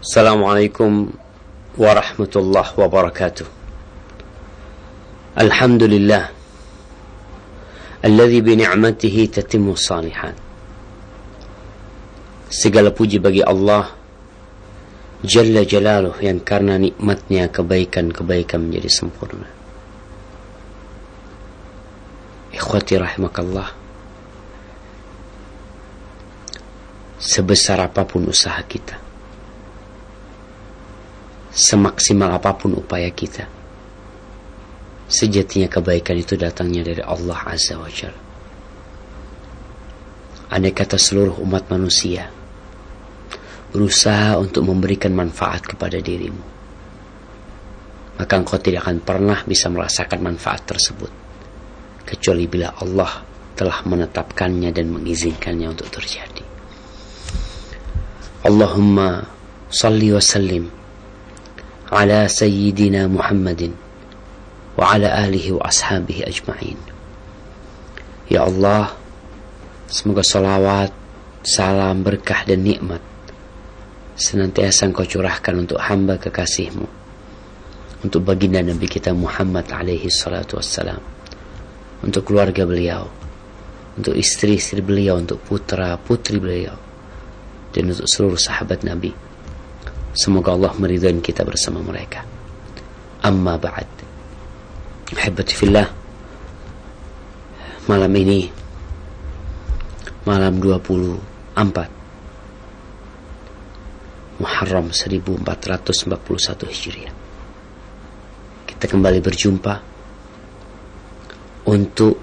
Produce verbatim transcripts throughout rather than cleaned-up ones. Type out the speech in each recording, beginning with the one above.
Assalamualaikum warahmatullahi wabarakatuh. Alhamdulillah alladzi bi ni'matihi tatimmu shalihat. Segala puji bagi Allah Jalla Jalaluh yang karena nikmatnya kebaikan-kebaikan menjadi sempurna. Ikhwati rahimakallah, sebesar apapun usaha kita, semaksimal apapun upaya kita, sejatinya kebaikan itu datangnya dari Allah Azza wa Jalla. Andai kata seluruh umat manusia berusaha untuk memberikan manfaat kepada dirimu, maka engkau tidak akan pernah bisa merasakan manfaat tersebut kecuali bila Allah telah menetapkannya dan mengizinkannya untuk terjadi. Allahumma salli wa sallim ala sayyidina Muhammadin wa ala alihi wa ashabihi ajma'in. Ya Allah, semoga salawat, salam, berkah dan nikmat senantiasa Engkau curahkan untuk hamba kekasih-Mu, untuk baginda Nabi kita Muhammad alaihi salatu wassalam, untuk keluarga beliau, untuk istri-istri beliau, untuk putra-putri beliau, dan untuk seluruh sahabat Nabi. Semoga Allah meridhai kita bersama mereka. Amma ba'd. Ahibati fillah, malam ini malam dua puluh empat Muharram seribu empat ratus empat puluh satu Hijriah, kita kembali berjumpa untuk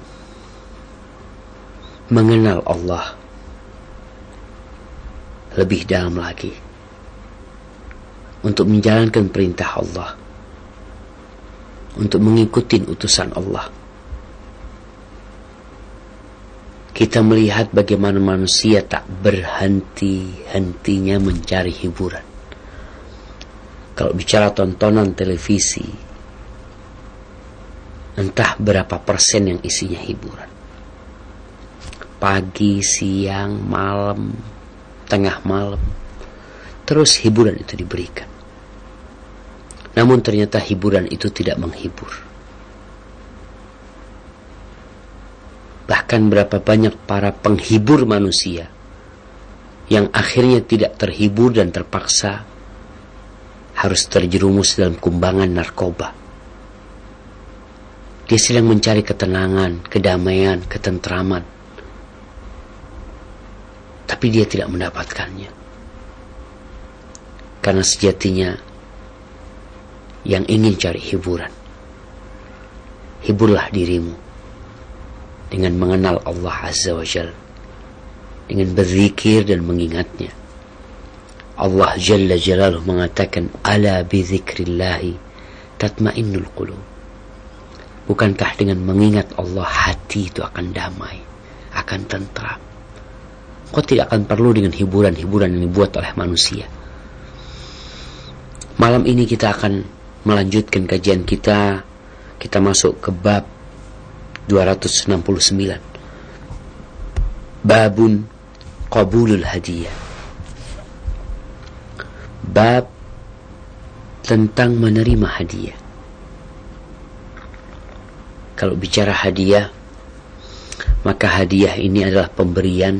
mengenal Allah lebih dalam lagi, untuk menjalankan perintah Allah, untuk mengikuti utusan Allah. Kita melihat bagaimana manusia tak berhenti-hentinya mencari hiburan. Kalau bicara tontonan televisi, entah berapa persen yang isinya hiburan. Pagi, siang, malam, tengah malam, terus hiburan itu diberikan. Namun ternyata hiburan itu tidak menghibur. Bahkan berapa banyak para penghibur manusia yang akhirnya tidak terhibur dan terpaksa harus terjerumus dalam kumbangan narkoba. Dia sedang mencari ketenangan, kedamaian, ketentraman, tapi dia tidak mendapatkannya. Karena sejatinya yang ingin cari hiburan, hiburlah dirimu dengan mengenal Allah Azza wa Jalla, dengan berzikir dan mengingatnya. Allah Jalla Jalaluh mengatakan, ala bizikrillahi tatmainnul qulub. Bukankah dengan mengingat Allah hati itu akan damai, akan tentram? Kau tidak akan perlu dengan hiburan-hiburan yang dibuat oleh manusia. Malam ini kita akan melanjutkan kajian kita. Kita masuk ke bab dua ratus enam puluh sembilan. Babun qabulul hadiyah. Bab tentang menerima hadiah. Kalau bicara hadiah, maka hadiah ini adalah pemberian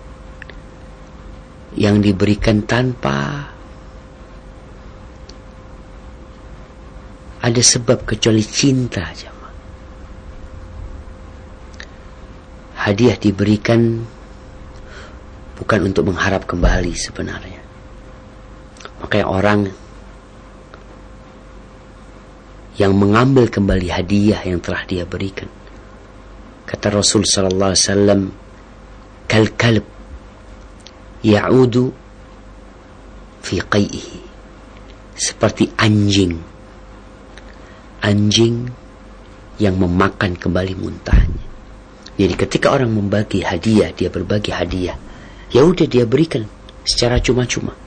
yang diberikan tanpa ada sebab kecuali cinta aja. Hadiah diberikan bukan untuk mengharap kembali sebenarnya. Makanya orang yang mengambil kembali hadiah yang telah dia berikan, kata Rasul sallallahu alaihi wasallam, kal kalb ya'udu fi qai'ihi, seperti anjing anjing yang memakan kembali muntahnya. Jadi ketika orang membagi hadiah, dia berbagi hadiah, ya udah dia berikan secara cuma-cuma.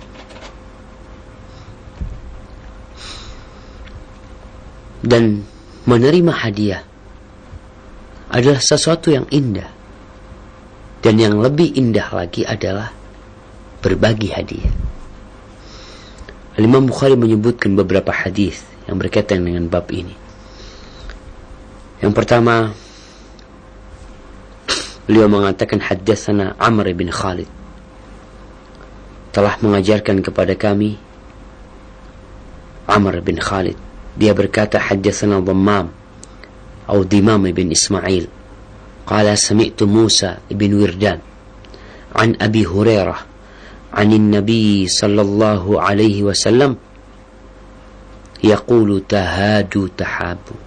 Dan menerima hadiah adalah sesuatu yang indah. Dan yang lebih indah lagi adalah berbagi hadiah. Imam Bukhari menyebutkan beberapa hadis yang berkaitan dengan bab ini. Yang pertama, beliau mengatakan haddatsana Amr bin Khalid, telah mengajarkan kepada kami Amr bin Khalid. Dia berkata haddatsana Dhammam atau Dimam bin Ismail qala sami'tu Musa bin Wirdan an Abi Hurairah عن النبي صلى الله عليه وسلم يقول تهادوا تحابوا.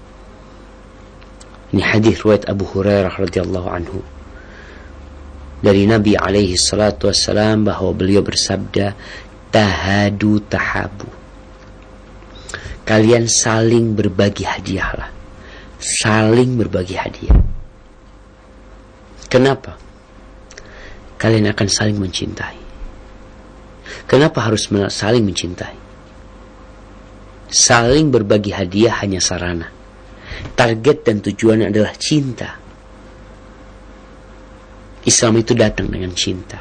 Ini hadis riwayat Abu Hurairah radhiyallahu anhu dari Nabi alaihi salatu wassalam bahwa beliau bersabda tahadu tahabu, kalian saling berbagi hadiahlah, saling berbagi hadiah. Kenapa? Kalian akan saling mencintai. Kenapa harus saling mencintai? Saling berbagi hadiah hanya sarana. Target dan tujuannya adalah cinta. Islam itu datang dengan cinta.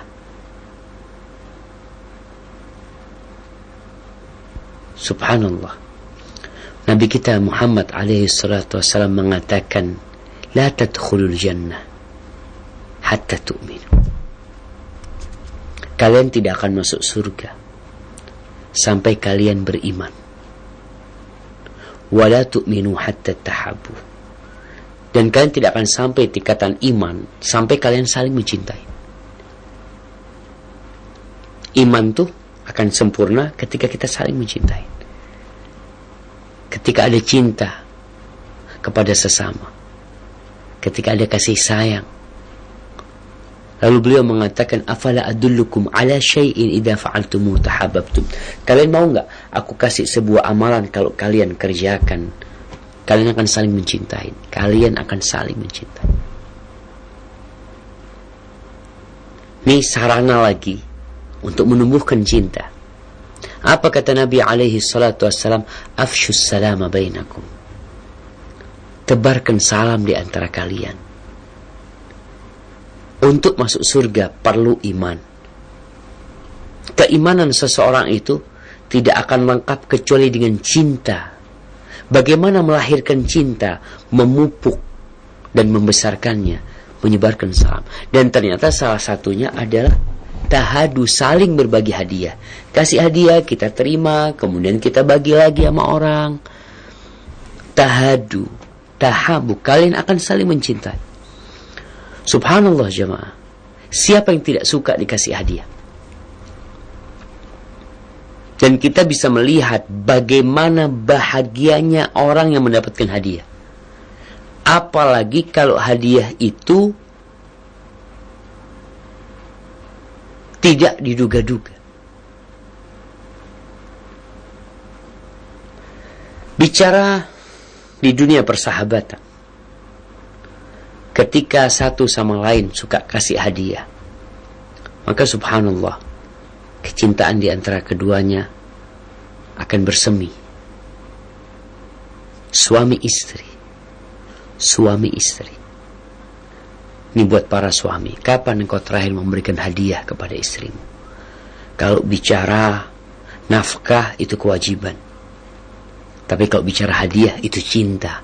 Subhanallah. Nabi kita Muhammad alaihi salatu wassalam mengatakan, la tadkhulul jannah hatta tu'minu. Kalian tidak akan masuk surga sampai kalian beriman. Wala tu'minu hatta tahabu. Dan kalian tidak akan sampai tingkatan iman sampai kalian saling mencintai. Iman tuh akan sempurna ketika kita saling mencintai. Ketika ada cinta kepada sesama. Ketika ada kasih sayang. Lalu beliau mengatakan, afala adullukum ala syai'in idza fa'altumu tahabbtum. Kalian mau enggak aku kasih sebuah amalan kalau kalian kerjakan, kalian akan saling mencintai. Kalian akan saling mencintai. Ini sarana lagi untuk menumbuhkan cinta. Apa kata Nabi alaihi salatu wassalam? Afshus salama bainakum. Tebarkan salam di antara kalian. Untuk masuk surga perlu iman. Keimanan seseorang itu tidak akan lengkap kecuali dengan cinta. Bagaimana melahirkan cinta? Memupuk dan membesarkannya, menyebarkan salam. Dan ternyata salah satunya adalah tahadu, saling berbagi hadiah. Kasih hadiah, kita terima, kemudian kita bagi lagi sama orang. Tahadu, tahabu, kalian akan saling mencintai. Subhanallah jemaah. Siapa yang tidak suka dikasih hadiah? Dan kita bisa melihat bagaimana bahagianya orang yang mendapatkan hadiah. Apalagi kalau hadiah itu tidak diduga-duga. Bicara di dunia persahabatan, ketika satu sama lain suka kasih hadiah, maka subhanallah, kecintaan di antara keduanya akan bersemi. Suami istri, suami istri. Ini buat para suami. Kapan engkau terakhir memberikan hadiah kepada istrimu? Kalau bicara nafkah itu kewajiban, tapi kalau bicara hadiah itu cinta.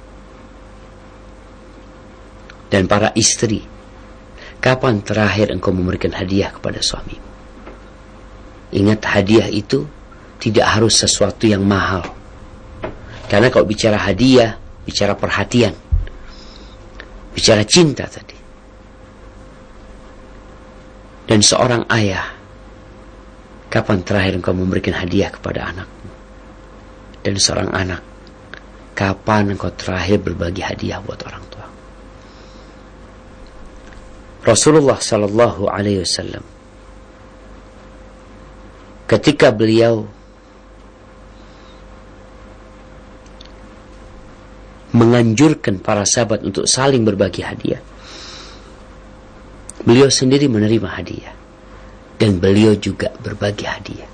Dan para istri, kapan terakhir engkau memberikan hadiah kepada suami? Ingat, hadiah itu tidak harus sesuatu yang mahal. Karena kalau bicara hadiah, bicara perhatian, bicara cinta tadi. Dan seorang ayah, kapan terakhir engkau memberikan hadiah kepada anakmu? Dan seorang anak, kapan engkau terakhir berbagi hadiah buat orang tua? Rasulullah sallallahu alaihi wasallam ketika beliau menganjurkan para sahabat untuk saling berbagi hadiah, beliau sendiri menerima hadiah dan beliau juga berbagi hadiah.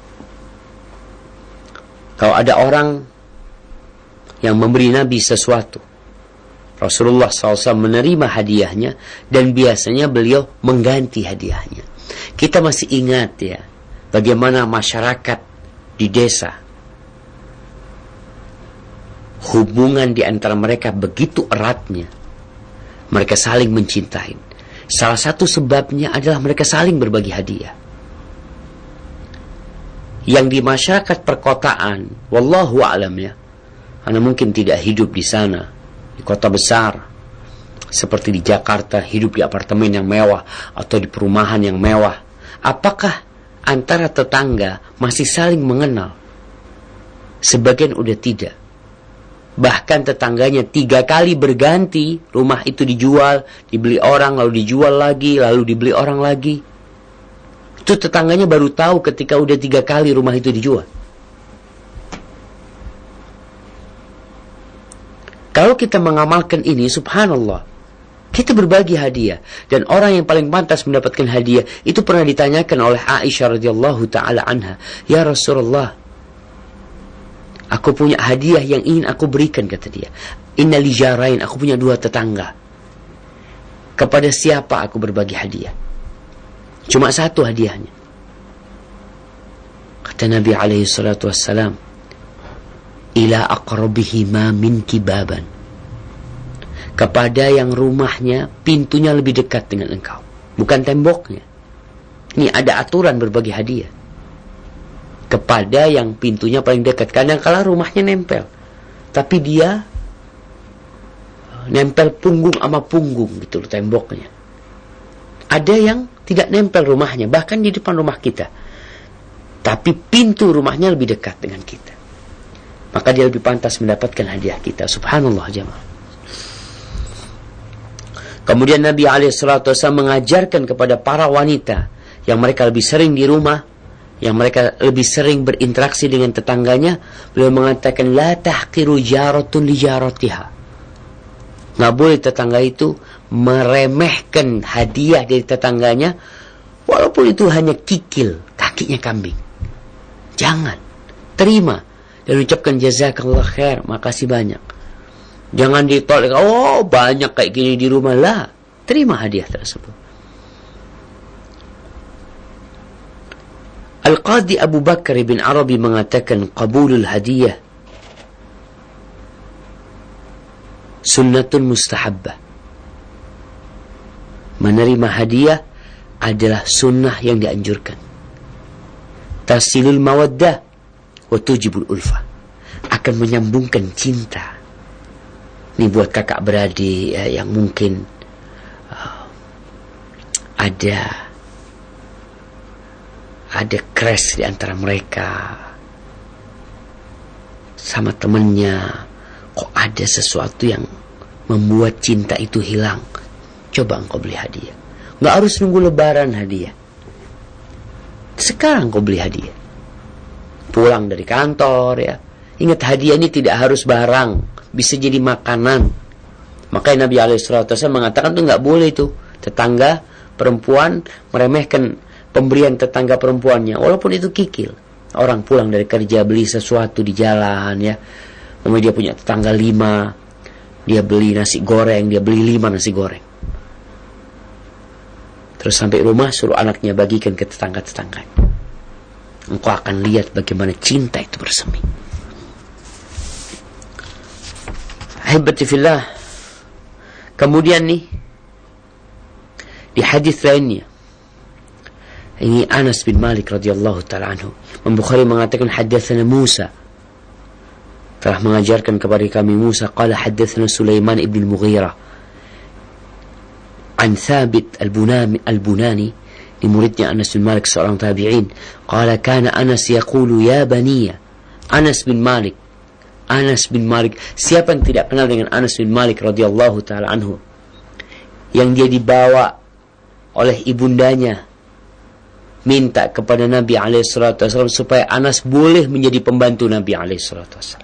Kalau ada orang yang memberi Nabi sesuatu, Rasulullah shallallahu alaihi wasallam menerima hadiahnya dan biasanya beliau mengganti hadiahnya. Kita masih ingat ya, bagaimana masyarakat di desa, hubungan di antara mereka begitu eratnya, mereka saling mencintai. Salah satu sebabnya adalah mereka saling berbagi hadiah. Yang di masyarakat perkotaan, wallahu a'lam ya, Anda mungkin tidak hidup di sana, di kota besar seperti di Jakarta, hidup di apartemen yang mewah atau di perumahan yang mewah. Apakah antara tetangga masih saling mengenal? Sebagian udah tidak. Bahkan tetangganya tiga kali berganti, rumah itu dijual, dibeli orang, lalu dijual lagi, lalu dibeli orang lagi. Itu tetangganya baru tahu ketika udah tiga kali rumah itu dijual. Kalau kita mengamalkan ini, subhanallah, kita berbagi hadiah. Dan orang yang paling pantas mendapatkan hadiah itu pernah ditanyakan oleh Aisyah radhiyallahu ta'ala anha, "Ya Rasulullah, aku punya hadiah yang ingin aku berikan," kata dia. "Inna li jarain," aku punya dua tetangga. Kepada siapa aku berbagi hadiah? Cuma satu hadiahnya. Kata Nabi alaihi salatu wassalam, "Ila aqrabihima minki baban." Kepada yang rumahnya pintunya lebih dekat dengan engkau, bukan temboknya. Ini ada aturan berbagi hadiah. Kepada yang pintunya paling dekat. Kadang-kala rumahnya nempel, tapi dia nempel punggung sama punggung gitu loh temboknya. Ada yang tidak nempel rumahnya, bahkan di depan rumah kita, tapi pintu rumahnya lebih dekat dengan kita. Maka dia lebih pantas mendapatkan hadiah kita. Subhanallah jemaah. Kemudian Nabi alaihi salatu wasallam mengajarkan kepada para wanita yang mereka lebih sering di rumah, yang mereka lebih sering berinteraksi dengan tetangganya, beliau mengatakan, "La tahqiru jaratun li jaratiha." Nggak boleh tetangga itu meremehkan hadiah dari tetangganya, walaupun itu hanya kikil, kakinya kambing. Jangan, terima dan ucapkan jazakallah khair, makasih banyak. Jangan ditolak, oh banyak kayak gini di rumah, lah. Terima hadiah tersebut. Al-Qadhi Abu Bakar bin Arabi mengatakan, qabulul hadiyah sunnatun mustahabbah. Menerima hadiah adalah sunnah yang dianjurkan. Tasilul mawaddah wa tujibul ulfah, akan menyambungkan cinta. Ini buat kakak beradik ya, yang mungkin uh, ada ada crash di antara mereka sama temennya. Kok ada sesuatu yang membuat cinta itu hilang? Coba engkau beli hadiah. Nggak harus nunggu lebaran hadiah. Sekarang kau beli hadiah. Pulang dari kantor ya. Ingat, hadiah ini tidak harus barang, bisa jadi makanan. Makanya Nabi alaihi salatu wasallam mengatakan tuh nggak boleh tuh tetangga perempuan meremehkan pemberian tetangga perempuannya, walaupun itu kikil. Orang pulang dari kerja beli sesuatu di jalan ya. Kemudian dia punya tetangga lima, dia beli nasi goreng, dia beli lima nasi goreng. Terus sampai rumah suruh anaknya bagikan ke tetangga-tetangganya. Engkau akan lihat bagaimana cinta itu bersemi. Ahibati fillah. Kemudian nih di hadis lainnya, ini Anas bin Malik radhiyallahu taala anhu, Imam Bukhari mengatakan hadatsana Musa, telah mengajarkan kepada kami Musa, qala hadatsana Sulaiman ibn al-Mughirah an Thabit al-Bunani al-Bunani, di muridnya Anas bin Malik seorang tabi'in, qala kana Anas yaqulu ya baniya. Anas bin Malik Anas bin Malik, siapa yang tidak kenal dengan Anas bin Malik radhiyallahu taala anhu, yang dia dibawa oleh ibundanya minta kepada Nabi alaihi salatu wasallam supaya Anas boleh menjadi pembantu Nabi alaihi salatu wasallam.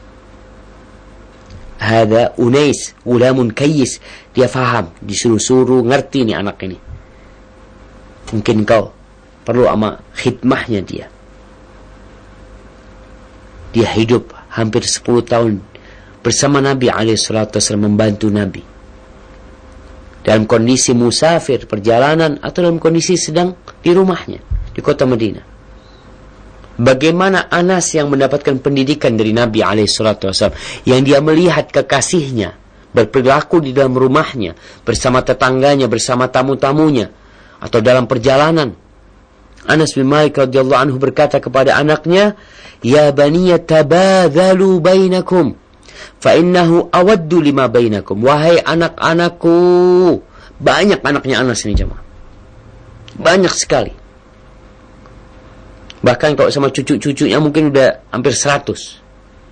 Hada Unais ulamun kayyis, dia faham, disuruh-suruh, ngerti nih anak ini. Mungkin kau perlu ama khidmahnya dia. Dia hidup hampir sepuluh tahun bersama Nabi alaihi salatu wasallam, membantu Nabi dalam kondisi musafir, perjalanan, atau dalam kondisi sedang di rumahnya di kota Madinah. Bagaimana Anas yang mendapatkan pendidikan dari Nabi alaihi salatu wasallam, yang dia melihat kekasihnya berperilaku di dalam rumahnya, bersama tetangganya, bersama tamu-tamunya, atau dalam perjalanan. Anas bin Malik radhiyallahu anhu berkata kepada anaknya, "Ya baniya tabadhalu bainakum, fa innahu awaddu lima bainakum." Wahai anak-anakku, banyak anaknya Anas ini jemaah. Banyak sekali. Bahkan kalau sama cucu-cucunya mungkin udah hampir seratus.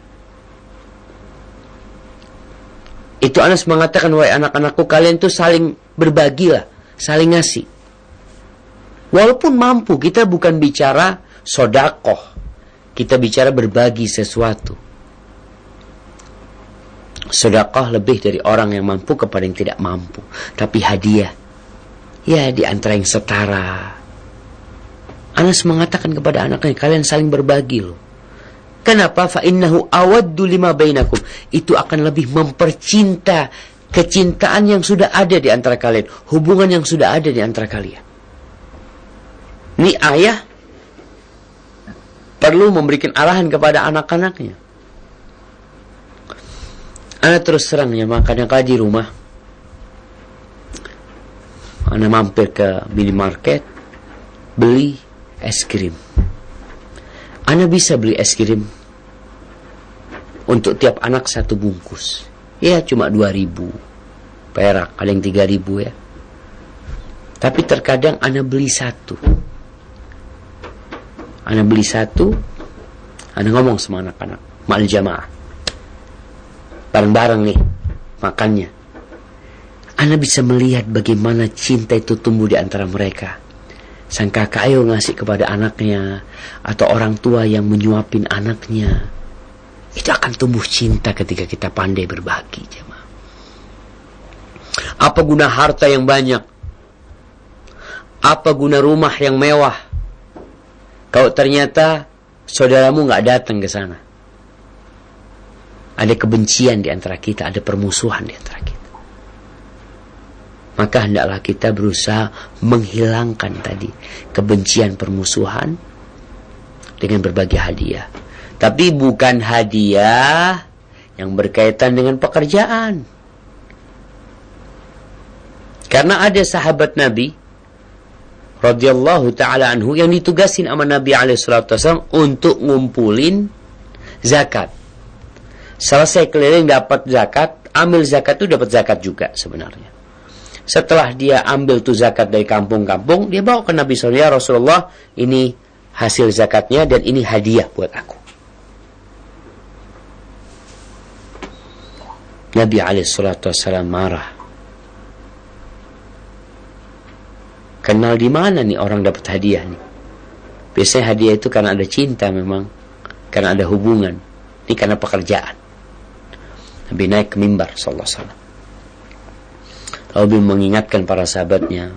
Itu Anas mengatakan, wahai anak-anakku, kalian tuh saling berbagilah, saling ngasih. Walaupun mampu, kita bukan bicara sodakoh, kita bicara berbagi sesuatu. Sodakoh lebih dari orang yang mampu kepada yang tidak mampu. Tapi hadiah, ya di antara yang setara. Anas mengatakan kepada anaknya, kalian saling berbagi loh. Kenapa? Fa innahu awaddu lima bainakum. Itu akan lebih mempercinta kecintaan yang sudah ada di antara kalian, hubungan yang sudah ada di antara kalian. Ini ayah perlu memberikan arahan kepada anak-anaknya. Anak terus terangnya, makanya kalau di rumah anak mampir ke minimarket, beli es krim. Anak bisa beli es krim untuk tiap anak satu bungkus. Ya cuma dua ribu perak, ada yang tiga ribu ya. Tapi terkadang anak beli satu. Anak beli satu, anak ngomong sama anak-anak, ma'al jamaah. Bareng-bareng nih makannya. Anak bisa melihat bagaimana cinta itu tumbuh di antara mereka. Sang kakak ayo ngasih kepada anaknya, atau orang tua yang menyuapin anaknya. Itu akan tumbuh cinta ketika kita pandai berbagi, jemaah. Apa guna harta yang banyak? Apa guna rumah yang mewah kalau ternyata saudaramu gak datang ke sana? Ada kebencian di antara kita, ada permusuhan di antara kita. Maka hendaklah kita berusaha menghilangkan tadi kebencian, permusuhan dengan berbagi hadiah. Tapi bukan hadiah yang berkaitan dengan pekerjaan. Karena ada sahabat Nabi radhiyallahu ta'ala anhu yang ditugasin sama Nabi alaihi salatu wasallam untuk ngumpulin zakat. Selesai keliling dapat zakat, ambil zakat itu dapat zakat juga sebenarnya. Setelah dia ambil tuh zakat dari kampung-kampung, dia bawa ke Nabi shallallahu alaihi wasallam, ya Rasulullah, ini hasil zakatnya dan ini hadiah buat aku. Nabi alaihi salatu wasallam marah. Kenal di mana nih orang dapat hadiah nih? Biasanya hadiah itu karena ada cinta memang, karena ada hubungan. Ini karena pekerjaan. Nabi naik ke mimbar sallallahu alaihi wasallam. Lalu mengingatkan para sahabatnya,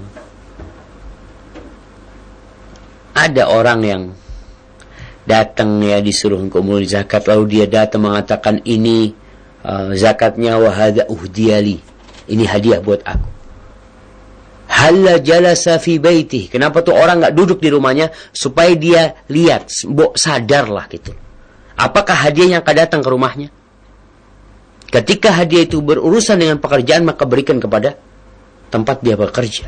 ada orang yang datang ya disuruh kumpul zakat, lalu dia datang mengatakan ini uh, zakatnya, wa hadza uhdiyali, ini hadiah buat aku. Halla jalasa fi baitih, kenapa tuh orang enggak duduk di rumahnya supaya dia lihat, sadarlah gitu. Apakah hadiahnya akan datang ke rumahnya? Ketika hadiah itu berurusan dengan pekerjaan, maka berikan kepada tempat dia bekerja.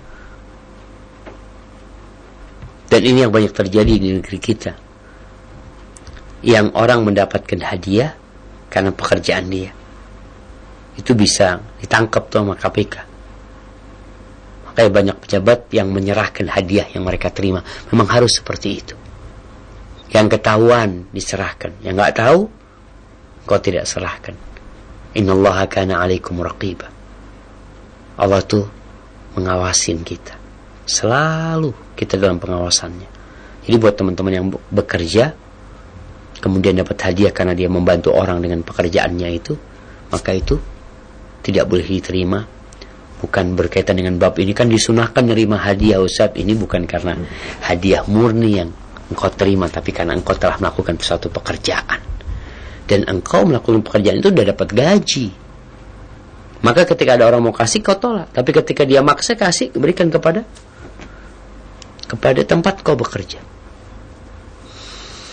Dan ini yang banyak terjadi di negeri kita. Yang orang mendapatkan hadiah karena pekerjaan dia. Itu bisa ditangkap tuh sama K P K. Makanya banyak pejabat yang menyerahkan hadiah yang mereka terima. Memang harus seperti itu. Yang ketahuan diserahkan, yang enggak tahu kau tidak serahkan. Innallaha kana 'alaikum raqiba. Allah tuh mengawasin kita. Selalu kita dalam pengawasannya. Jadi buat teman-teman yang bekerja kemudian dapat hadiah karena dia membantu orang dengan pekerjaannya itu, maka itu tidak boleh diterima. Bukan berkaitan dengan bab ini, kan disunahkan nerima hadiah Ustaz. Ini bukan karena hadiah murni yang engkau terima, tapi karena engkau telah melakukan suatu pekerjaan. Dan engkau melakukan pekerjaan itu sudah dapat gaji. Maka ketika ada orang mau kasih, kau tolak. Tapi ketika dia maksa kasih, berikan kepada kepada tempat kau bekerja.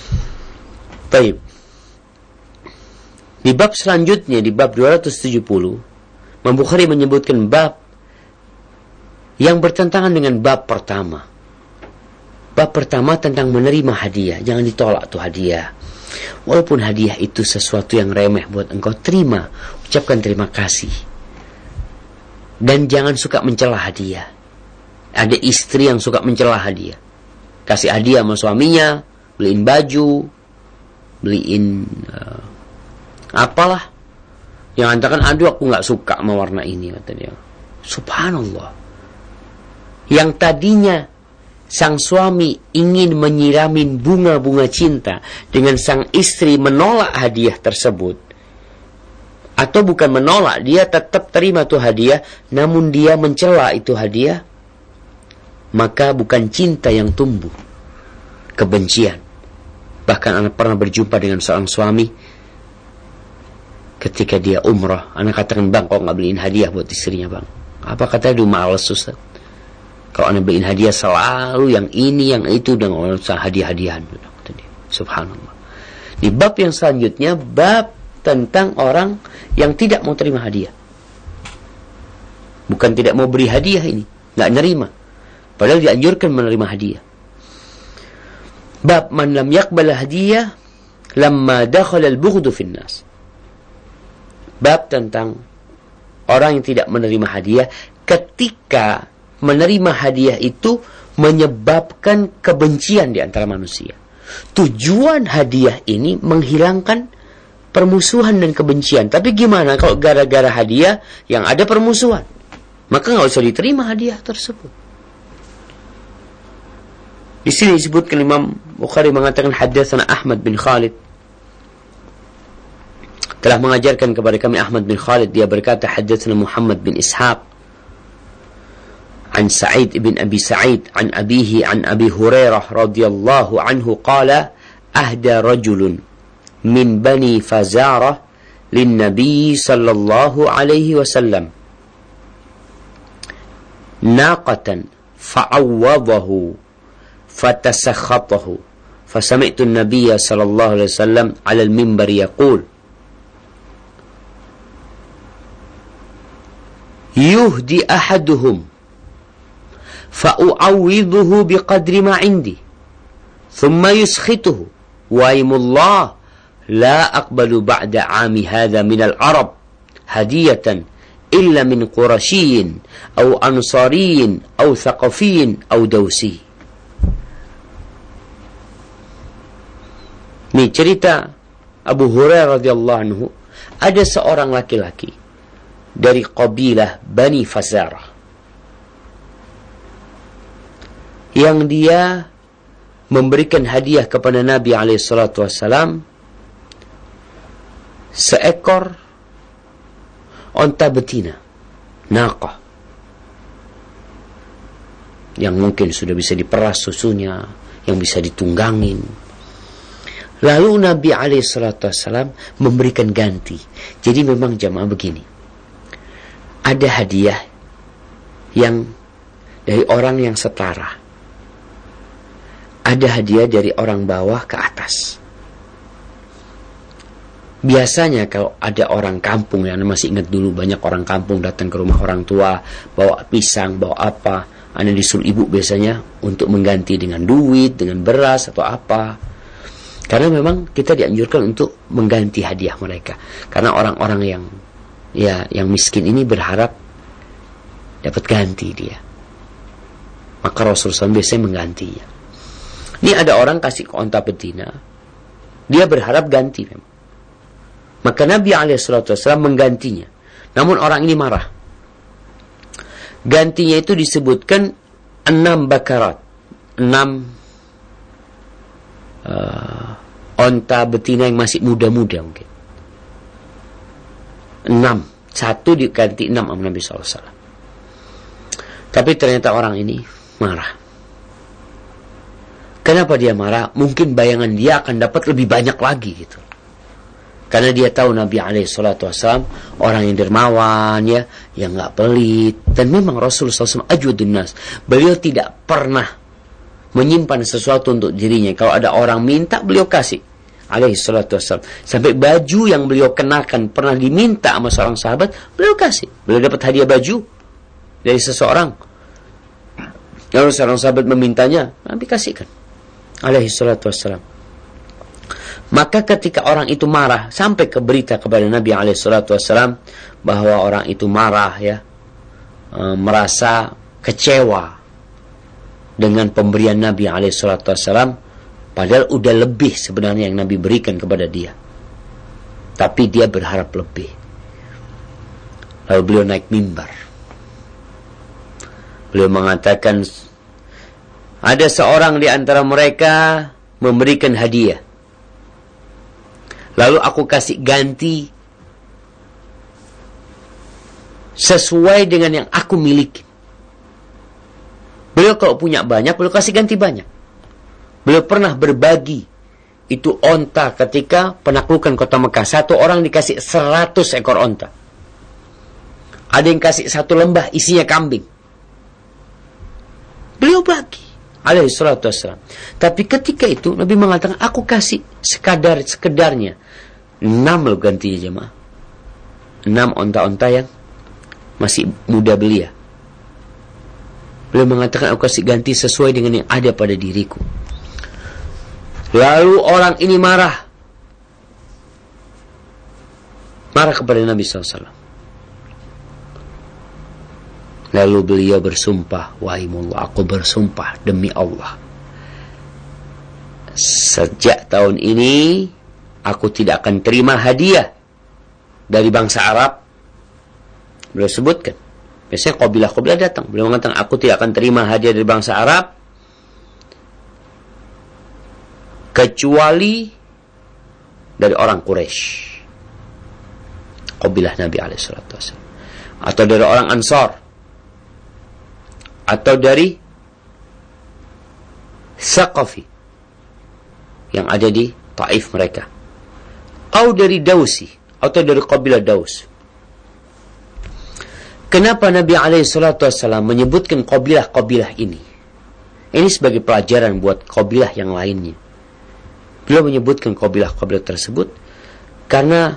Baik. Di bab selanjutnya, di bab dua ratus tujuh puluh, Imam Bukhari menyebutkan bab yang bertentangan dengan bab pertama. Bab pertama tentang menerima hadiah. Jangan ditolak tuh hadiah. Walaupun hadiah itu sesuatu yang remeh buat engkau, terima. Ucapkan terima kasih. Dan jangan suka mencela hadiah. Ada istri yang suka mencela hadiah. Kasih hadiah sama suaminya, beliin baju, beliin uh, apalah. Yang katakan, aduh aku gak suka sama warna ini, kata dia. Subhanallah. Yang tadinya sang suami ingin menyiramin bunga-bunga cinta dengan sang istri menolak hadiah tersebut. Atau bukan menolak, dia tetap terima tuh hadiah, namun dia mencela itu hadiah. Maka bukan cinta yang tumbuh, kebencian. Bahkan anak pernah berjumpa dengan seorang suami ketika dia umrah. Anak katakan, bang, kok gak beliin hadiah buat istrinya, bang? Apa katanya? Duh, males, Ustaz. Kalau anak beliin hadiah selalu yang ini, yang itu, dan usah hadiah-hadiahan. Subhanallah. Di bab yang selanjutnya, bab tentang orang yang tidak mau terima hadiah. Bukan tidak mau beri hadiah ini, gak nerima. Padahal dianjurkan menerima hadiah. Bab man lam yaqbal hadiah lamma dakhala al-bughdu fin nas. Bab tentang orang yang tidak menerima hadiah ketika menerima hadiah itu menyebabkan kebencian di antara manusia. Tujuan hadiah ini menghilangkan permusuhan dan kebencian. Tapi gimana kalau gara-gara hadiah yang ada permusuhan? Maka nggak usah diterima hadiah tersebut. Di sini disebutkan Imam Bukhari mengatakan, haddatsana Ahmad bin Khalid, telah mengajarkan kepada kami Ahmad bin Khalid, dia berkata, haddatsana Muhammad bin Ishaq an Sa'id ibn Abi Sa'id an abihi an Abi Hurairah radhiyallahu anhu qala ahda rajulun min bani Fazarah lin Nabi sallallahu alaihi wasallam naqatan fa'awwadahu fatasakhatahu fasami'tu an-nabiy sallallahu alaihi wasallam 'ala al-minbar yaqul yuhdi ahaduhum fa'u'awwidhuhu biqadri ma 'indi thumma yuskhituhu wa aymullah la aqbalu ba'da 'ami hadha min al-arab hadiyatan illa min qurashiyin aw ansariyin aw thaqafiyin aw dawsi. Ini cerita Abu Hurairah radhiyallahu anhu, ada seorang laki-laki dari kabilah Bani Fazarah yang dia memberikan hadiah kepada Nabi alaihi salatu wassalam seekor onta betina, naqah, yang mungkin sudah bisa diperas susunya, yang bisa ditunggangin. Lalu Nabi alaihi salatu wassalam memberikan ganti. Jadi memang jamaah begini, ada hadiah yang dari orang yang setara, ada hadiah dari orang bawah ke atas. Biasanya kalau ada orang kampung, yang masih ingat dulu banyak orang kampung datang ke rumah orang tua, bawa pisang, bawa apa, anda disuruh ibu biasanya untuk mengganti dengan duit, dengan beras atau apa. Karena memang kita dianjurkan untuk mengganti hadiah mereka. Karena orang-orang yang ya yang miskin ini berharap dapat ganti dia. Maka Rasulullah shallallahu alaihi wasallam biasanya menggantinya. Ini ada orang kasih ke onta betina, dia berharap ganti memang. Maka Nabi alaihi salatu wasallam menggantinya. Namun orang ini marah. Gantinya itu disebutkan enam bakarat, enam uh, onta betina yang masih muda-muda mungkin. Enam. Satu diganti enam sama Nabi shallallahu alaihi wasallam. Tapi ternyata orang ini marah. Kenapa dia marah? Mungkin bayangan dia akan dapat lebih banyak lagi gitu. Karena dia tahu Nabi alaihi salatu wasallam orang yang dermawan ya, yang enggak pelit. Dan memang Rasulullah shallallahu alaihi wasallam ajwadun nas. Beliau tidak pernah menyimpan sesuatu untuk dirinya. Kalau ada orang minta, beliau kasih. alaihi salatu wassalam. Sampai baju yang beliau kenakan pernah diminta sama seorang sahabat, beliau kasih. Beliau dapat hadiah baju dari seseorang. Lalu seorang sahabat memintanya, Nabi kasihkan. Alaihi salatu wassalam. Maka ketika orang itu marah, sampai ke berita kepada Nabi alaihi salatu wassalam bahwa orang itu marah ya, e, merasa kecewa dengan pemberian Nabi alaihi salatu wassalam, padahal udah lebih sebenarnya yang Nabi berikan kepada dia. Tapi dia berharap lebih. Lalu beliau naik mimbar. Beliau mengatakan, ada seorang di antara mereka memberikan hadiah. Lalu aku kasih ganti sesuai dengan yang aku miliki. Beliau kalau punya banyak, beliau kasih ganti banyak. Beliau pernah berbagi itu onta ketika penaklukan kota Mekah. Satu orang dikasih seratus ekor onta. Ada yang kasih satu lembah isinya kambing. Beliau bagi alaihi salatu wassalam. Tapi ketika itu Nabi mengatakan, aku kasih sekadar sekedarnya. Enam loh gantinya jemaah. Enam onta-onta yang masih muda belia. Beliau mengatakan, aku kasih ganti sesuai dengan yang ada pada diriku. Lalu orang ini marah. Marah kepada Nabi shallallahu alaihi wasallam. Lalu beliau bersumpah, wahimullah, aku bersumpah demi Allah, sejak tahun ini aku tidak akan terima hadiah dari bangsa Arab. Beliau sebutkan, biasanya kabilah-kabilah datang. Beliau mengatakan, aku tidak akan terima hadiah dari bangsa Arab kecuali dari orang Quraisy, kabilah Nabi alaihi salatu wasallam, atau dari orang Ansar, atau dari Saqafi yang ada di Taif mereka, atau dari Dausi, atau dari kabilah Daus. Kenapa Nabi alaihi salatu wasallam menyebutkan kabilah-kabilah ini? Ini sebagai pelajaran buat kabilah yang lainnya. Beliau menyebutkan kabilah-kabilah tersebut karena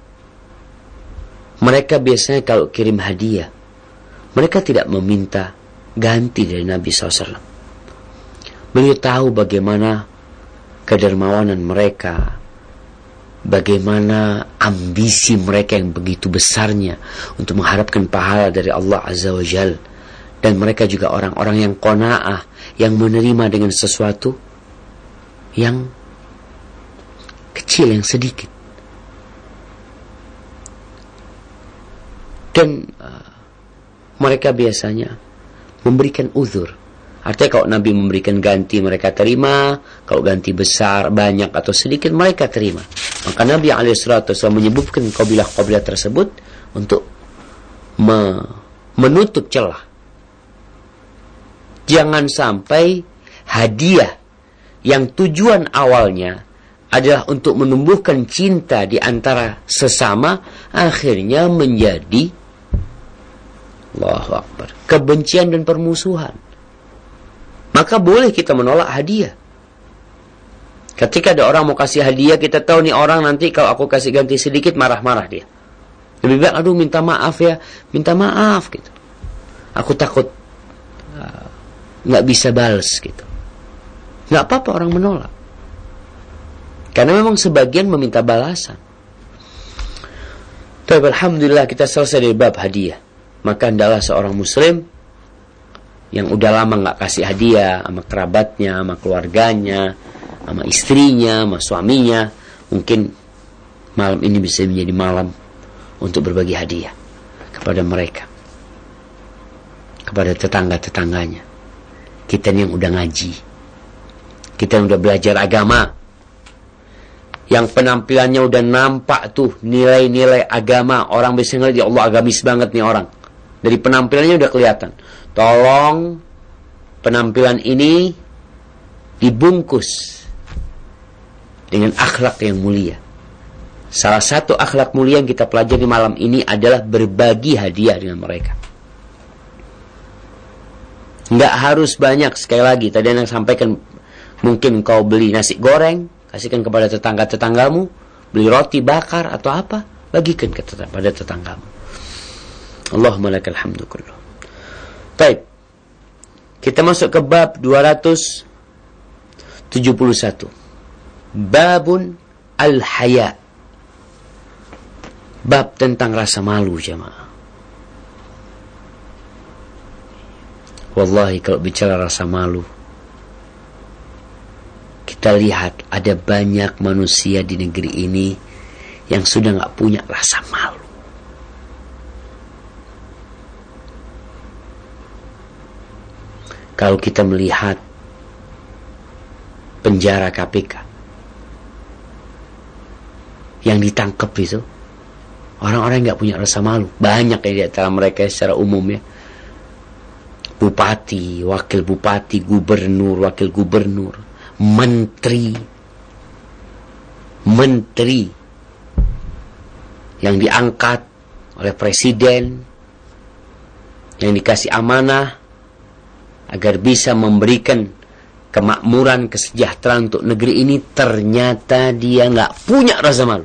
mereka biasanya kalau kirim hadiah, mereka tidak meminta ganti dari Nabi shallallahu alaihi wasallam. Beliau tahu bagaimana kedermawanan mereka, bagaimana ambisi mereka yang begitu besarnya untuk mengharapkan pahala dari Allah Azza wa Jal. Dan mereka juga orang-orang yang qanaah, yang menerima dengan sesuatu yang kecil, yang sedikit. Dan uh, mereka biasanya memberikan uzur. Artinya kalau Nabi memberikan ganti, mereka terima. Kalau ganti besar, banyak atau sedikit, mereka terima. Maka Nabi alaihi salatu wasallam menyebutkan kabilah-kabilah tersebut untuk me- menutup celah. Jangan sampai hadiah yang tujuan awalnya adalah untuk menumbuhkan cinta di antara sesama, akhirnya menjadi Allahu Akbar, kebencian dan permusuhan. Maka boleh kita menolak hadiah. Ketika ada orang mau kasih hadiah, kita tahu nih orang nanti kalau aku kasih ganti sedikit marah-marah dia. Lebih baik, aduh minta maaf ya, minta maaf gitu. Aku takut nggak uh, bisa balas gitu. Nggak apa-apa orang menolak. Karena memang sebagian meminta balasan. Tapi alhamdulillah kita selesai dari bab hadiah. Maka hendaklah seorang muslim yang udah lama gak kasih hadiah sama kerabatnya, sama keluarganya, sama istrinya, sama suaminya, mungkin malam ini bisa menjadi malam untuk berbagi hadiah kepada mereka, kepada tetangga-tetangganya. Kita yang udah ngaji, kita yang udah belajar agama, yang penampilannya udah nampak tuh nilai-nilai agama. Orang bisa ngeliat, ya Allah agamis banget nih orang, dari penampilannya udah kelihatan. Tolong penampilan ini dibungkus dengan akhlak yang mulia. Salah satu akhlak mulia yang kita pelajari malam ini adalah berbagi hadiah dengan mereka. Nggak harus banyak. Sekali lagi, tadi yang sampaikan, mungkin kau beli nasi goreng, kasihkan kepada tetangga-tetanggamu, beli roti bakar atau apa, bagikan kepada tetanggamu. Allahumma lakal hamdu kullu. Baik. Kita masuk ke bab dua ratus tujuh puluh satu. Babun al-haya. Bab tentang rasa malu, jemaah. Wallahi kalau bicara rasa malu, kita lihat ada banyak manusia di negeri ini yang sudah gak punya rasa malu. Kalau kita melihat penjara K P K yang ditangkap itu, orang-orang yang gak punya rasa malu. Banyak ya di antara mereka secara umum ya. Bupati, wakil bupati, gubernur, wakil gubernur, menteri, menteri yang diangkat oleh presiden, yang dikasih amanah agar bisa memberikan kemakmuran, kesejahteraan untuk negeri ini, ternyata dia nggak punya rasa malu.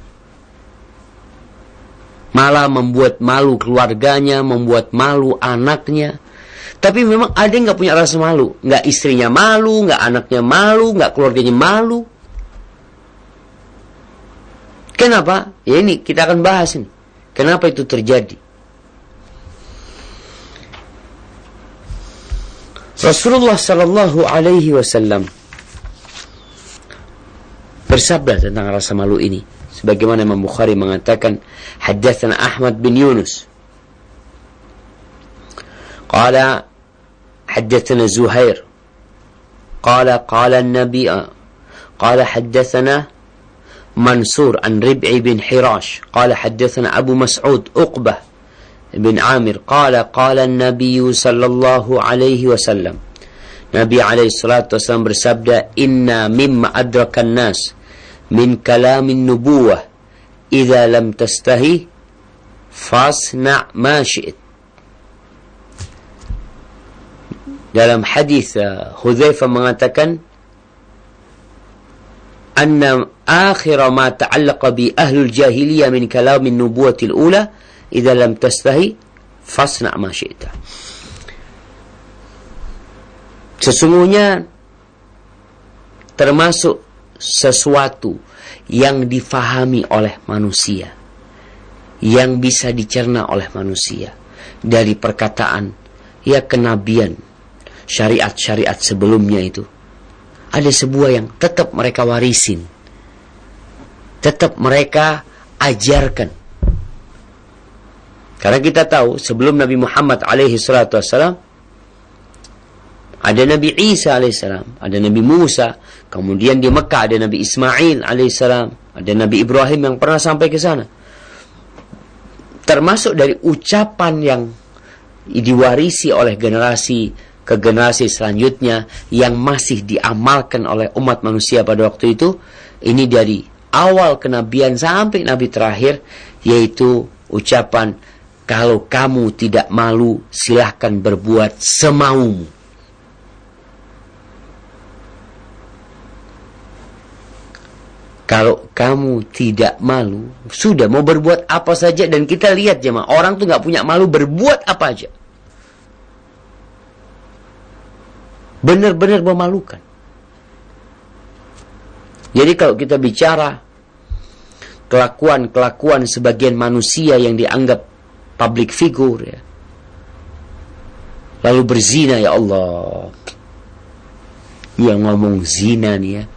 Malah membuat malu keluarganya, membuat malu anaknya. Tapi memang ada yang nggak punya rasa malu. Nggak istrinya malu, nggak anaknya malu, nggak keluarganya malu. Kenapa? Ya ini kita akan bahas ini. Kenapa itu terjadi? Rasulullah sallallahu alaihi wasallam bersabda tentang rasa malu ini, sebagaimana Imam Bukhari mengatakan, haddatsana Ahmad bin Yunus qala haddatsana Zuhair qala qala an-nabi qala haddatsana Mansur an Rib'i bin Hirash qala haddatsana Abu Mas'ud Uqbah bin Amir qala qala an-nabiy sallallahu alaihi wasallam, Nabi alaihi salatu wasallam bersabda, inna mimma adraka an-nas min kalamin nubuwah idza lam tastahi fasna' ma syi'it. Dalam hadis Hudzaifah mengatakan, anna akhir ma ta'allaqa bi ahlul jahiliyah min kalamin nubuwatil ula idza lam tastahi fasna' ma syi'ta. Sesungguhnya termasuk sesuatu yang difahami oleh manusia, yang bisa dicerna oleh manusia dari perkataan ya kenabian, syariat-syariat sebelumnya itu, ada sebuah yang tetap mereka warisin, tetap mereka ajarkan. Karena kita tahu sebelum Nabi Muhammad alaihi salatu wassalam ada Nabi Isa alaihissalam, ada Nabi Musa, kemudian di Mekah ada Nabi Ismail alaihissalam, ada Nabi Ibrahim yang pernah sampai ke sana. Termasuk dari ucapan yang diwarisi oleh generasi ke generasi selanjutnya yang masih diamalkan oleh umat manusia pada waktu itu, ini dari awal kenabian sampai Nabi terakhir, yaitu ucapan, kalau kamu tidak malu silahkan berbuat semaumu. Kalau kamu tidak malu, sudah mau berbuat apa saja. Dan kita lihat jemaah, orang tuh gak punya malu, berbuat apa aja. Benar-benar memalukan. Jadi kalau kita bicara kelakuan-kelakuan sebagian manusia yang dianggap public figure ya, lalu berzina, ya Allah, yang ngomong zina nih ya,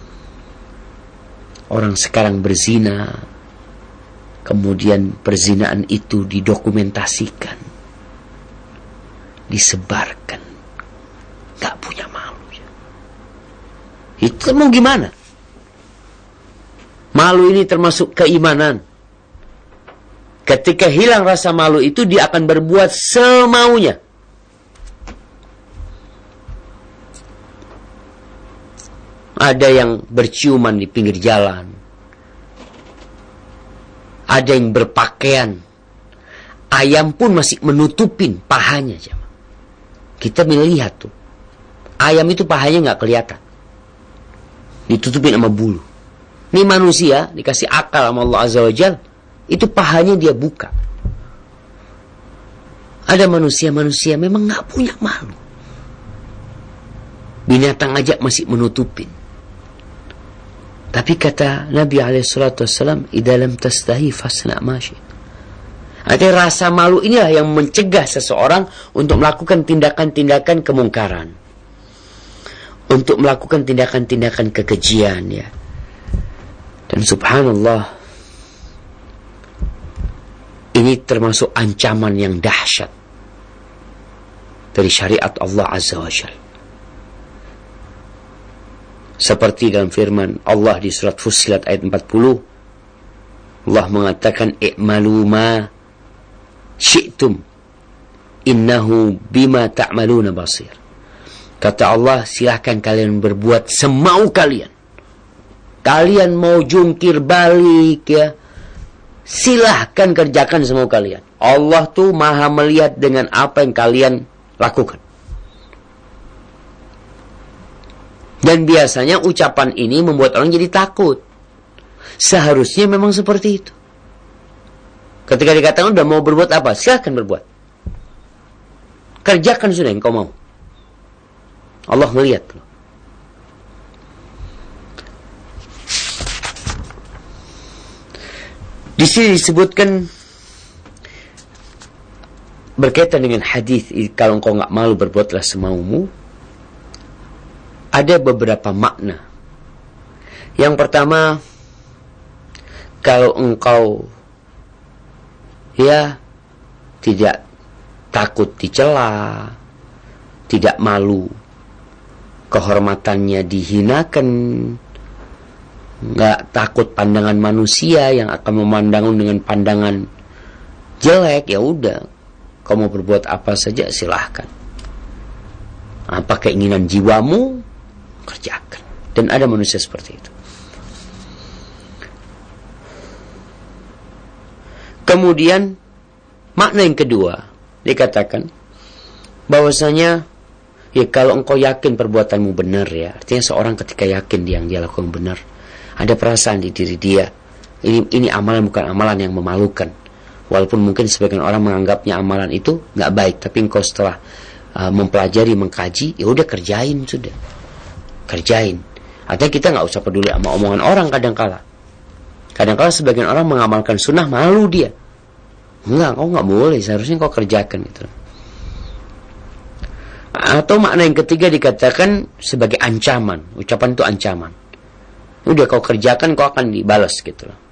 orang sekarang berzina, kemudian perzinaan itu didokumentasikan, disebarkan, gak punya malu ya. Itu mau gimana? Malu ini termasuk keimanan. Ketika hilang rasa malu itu, dia akan berbuat semaunya. Ada yang berciuman di pinggir jalan, ada yang berpakaian, ayam pun masih menutupin pahanya. Kita melihat tuh, ayam itu pahanya gak kelihatan. ditutupin sama bulu. Ini manusia dikasih akal sama Allah Azza wa Jalla, itu pahanya dia buka. Ada manusia-manusia memang gak punya malu. Binatang aja masih menutupin. Tapi kata Nabi alaihi salatu wassalam, idza lam tastahi fasna ma syi'ta. Artinya rasa malu inilah yang mencegah seseorang untuk melakukan tindakan-tindakan kemungkaran, untuk melakukan tindakan-tindakan kekejian, ya. Dan subhanallah, ini termasuk ancaman yang dahsyat dari syariat Allah Azza wa Jalla. Seperti dalam firman Allah di surat Fussilat ayat empat puluh, Allah mengatakan, i'malu ma syi'tum innahu bima ta'maluna basir. Kata Allah, silahkan kalian berbuat semau kalian. Kalian mau jungkir balik, ya, silahkan kerjakan semau kalian. Allah tuh maha melihat dengan apa yang kalian lakukan. Dan biasanya ucapan ini membuat orang jadi takut. Seharusnya memang seperti itu. Ketika dikatakan udah mau berbuat apa, silahkan berbuat. Kerjakan sudah yang kau mau. Allah melihat. Di sini disebutkan berkaitan dengan hadis, kalau engkau nggak malu berbuatlah semaumu. Ada beberapa makna. Yang pertama, kalau engkau ya tidak takut dicela, tidak malu kehormatannya dihinakan, nggak takut pandangan manusia yang akan memandangmu dengan pandangan jelek, ya udah, kau mau berbuat apa saja silahkan. Apa keinginan jiwamu, kerjakan. Dan ada manusia seperti itu. Kemudian makna yang kedua dikatakan bahwasanya ya kalau engkau yakin perbuatanmu benar, ya, artinya seorang ketika yakin dia yang dia lakukan benar, ada perasaan di diri dia, ini ini amalan bukan amalan yang memalukan, walaupun mungkin sebagian orang menganggapnya amalan itu nggak baik, tapi engkau setelah uh, mempelajari, mengkaji, ya udah kerjain sudah, kerjain. Artinya kita nggak usah peduli sama omongan orang. Kadang-kala kadang-kala sebagian orang mengamalkan sunnah malu dia, enggak, kau nggak boleh, seharusnya kau kerjakan gitu. Atau makna yang ketiga dikatakan sebagai ancaman. Ucapan itu ancaman. Udah kau kerjakan, kau akan dibalas gitu loh.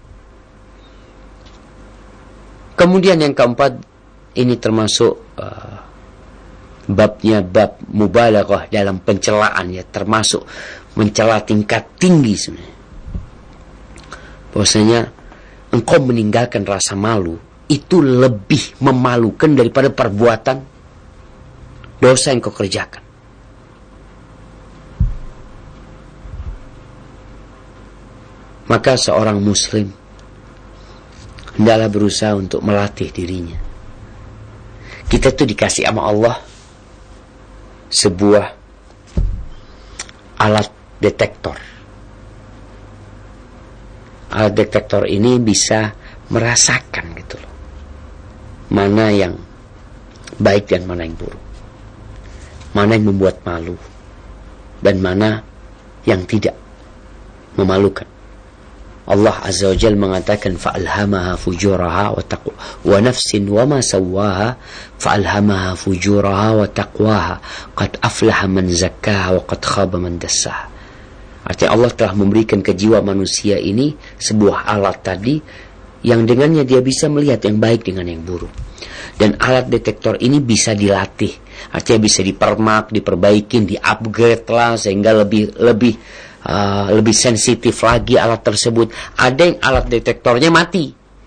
Kemudian yang keempat, ini termasuk uh, babnya bab mubalaghah dalam pencelaan, ya, termasuk mencela tingkat tinggi sebenarnya. Bahwasanya engkau meninggalkan rasa malu itu lebih memalukan daripada perbuatan dosa yang kau kerjakan. Maka seorang muslim hendaklah berusaha untuk melatih dirinya. Kita tuh dikasih sama Allah sebuah alat detektor. Alat detektor ini bisa merasakan gitu loh, mana yang baik dan mana yang buruk, mana yang membuat malu dan mana yang tidak memalukan. Allah Azza wa Jalla mengatakan fa'alhamaha fujuraha wa taqwa wa nafsin wa ma sawwaha fa'alhamaha fujuraha wa taqwaha qad aflaha man zakkaha wa qad khaba man dassaha. Artinya Allah telah memberikan ke jiwa manusia ini sebuah alat tadi yang dengannya dia bisa melihat yang baik dengan yang buruk. Dan alat detektor ini bisa dilatih, artinya bisa dipermak, diperbaikin, di-upgrade lah sehingga lebih lebih uh, lebih sensitif lagi alat tersebut. Ada yang alat detektornya mati,